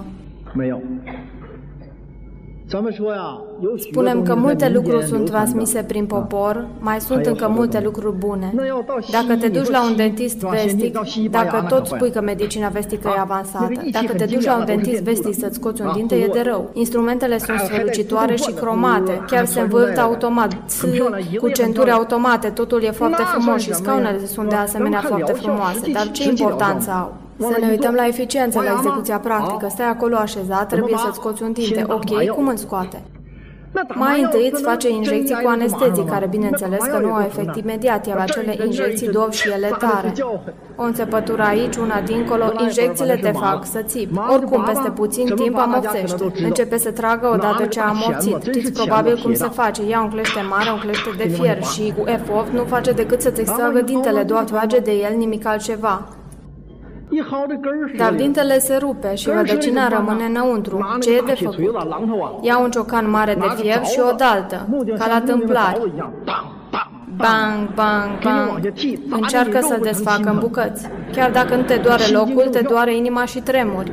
Spunem că multe lucruri sunt transmise prin popor, mai sunt încă multe lucruri bune. Dacă te duci la un dentist vestic, dacă tot spui că medicina vestică e avansată, dacă te duci la un dentist vestic să-ți scoți un dinte, e de rău. Instrumentele sunt strălucitoare și cromate, chiar se învârt automat, cu centuri automate, totul e foarte frumos și scaunele sunt de asemenea foarte frumoase, dar ce importanță au? Să ne uităm la eficiență, la execuția practică. Stai acolo așezat, trebuie să-ți scoți un dinte. Ok, cum îl scoate? Mai întâi îți face injecții cu anestezii, care bineînțeles că nu au efect imediat, iar acele injecții dor și ele tare. O înțepătură aici, una dincolo, injecțiile te fac să țipi. Oricum, peste puțin timp amorțește. Începe să tragă odată ce a amorțit. Știți probabil cum se face. Ia un clește mare, un clește de fier și cu efort nu face decât să-ți extragă dintele, doar trage de el, nimic altceva. Dar dintele se rupe și rădăcina rămâne înăuntru. Ce e de făcut? Ia un ciocan mare de fier și o daltă, ca la tâmplari. Bang, bang, bang. Încearcă să-l desfacă în bucăți. Chiar dacă nu te doare locul, te doare inima și tremuri.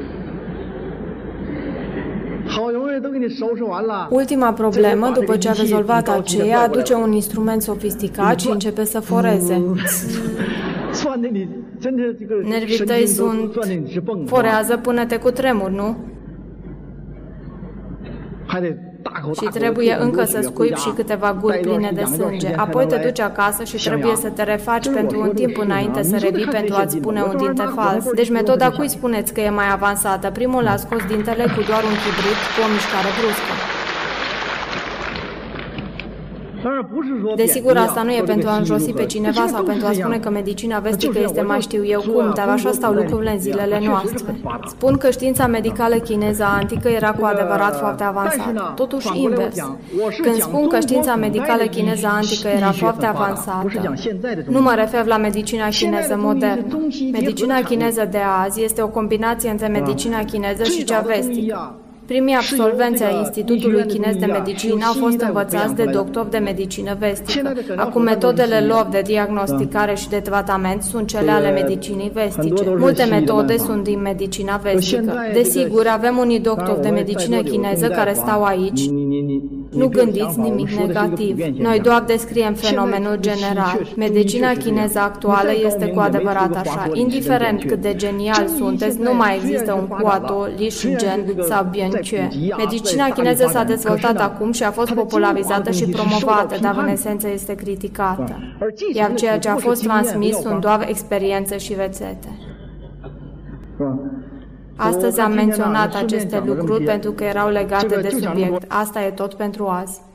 Ultima problemă, după ce a rezolvat aceea, aduce un instrument sofisticat și începe să foreze. Nervii tăi forează până te cutremuri, nu? și trebuie încă să scuipi și câteva guri pline de sânge. Apoi te duci acasă și trebuie să te refaci pentru un timp înainte să revii pentru a-ți pune un dinte fals. Deci metoda cui spuneți că e mai avansată? Primul a scos dintele cu doar un chibrit cu o mișcare bruscă. Desigur, asta nu e pentru a înjosi pe cineva sau pentru a spune că medicina vestică este mai știu eu cum, dar așa stau lucrurile în zilele noastre. Spun că știința medicală chineză antică era cu adevărat foarte avansată. Totuși invers. Când spun că știința medicală chineză antică era foarte avansată, nu mă refer la medicina chineză modernă. Medicina chineză de azi este o combinație între medicina chineză și cea vestică. Primii absolvenți ai Institutului Chinez de Medicină au fost învățați de doctori de medicină vestică. Acum metodele lor de diagnosticare și de tratament sunt cele ale medicinii vestice. Multe metode sunt din medicina vestică. Desigur, avem unii doctori de medicină chineză care stau aici. Nu gândiți nimic negativ. Noi doar descriem fenomenul general. Medicina chineză actuală este cu adevărat așa. Indiferent cât de genial sunteți, nu mai există un Huato, Li Shingen sau Bian Que. Medicina chineză s-a dezvoltat acum și a fost popularizată și promovată, dar în esență este criticată. Iar ceea ce a fost transmis sunt doar experiențe și rețete. Astăzi am menționat aceste lucruri pentru că erau legate de subiect. Asta e tot pentru azi.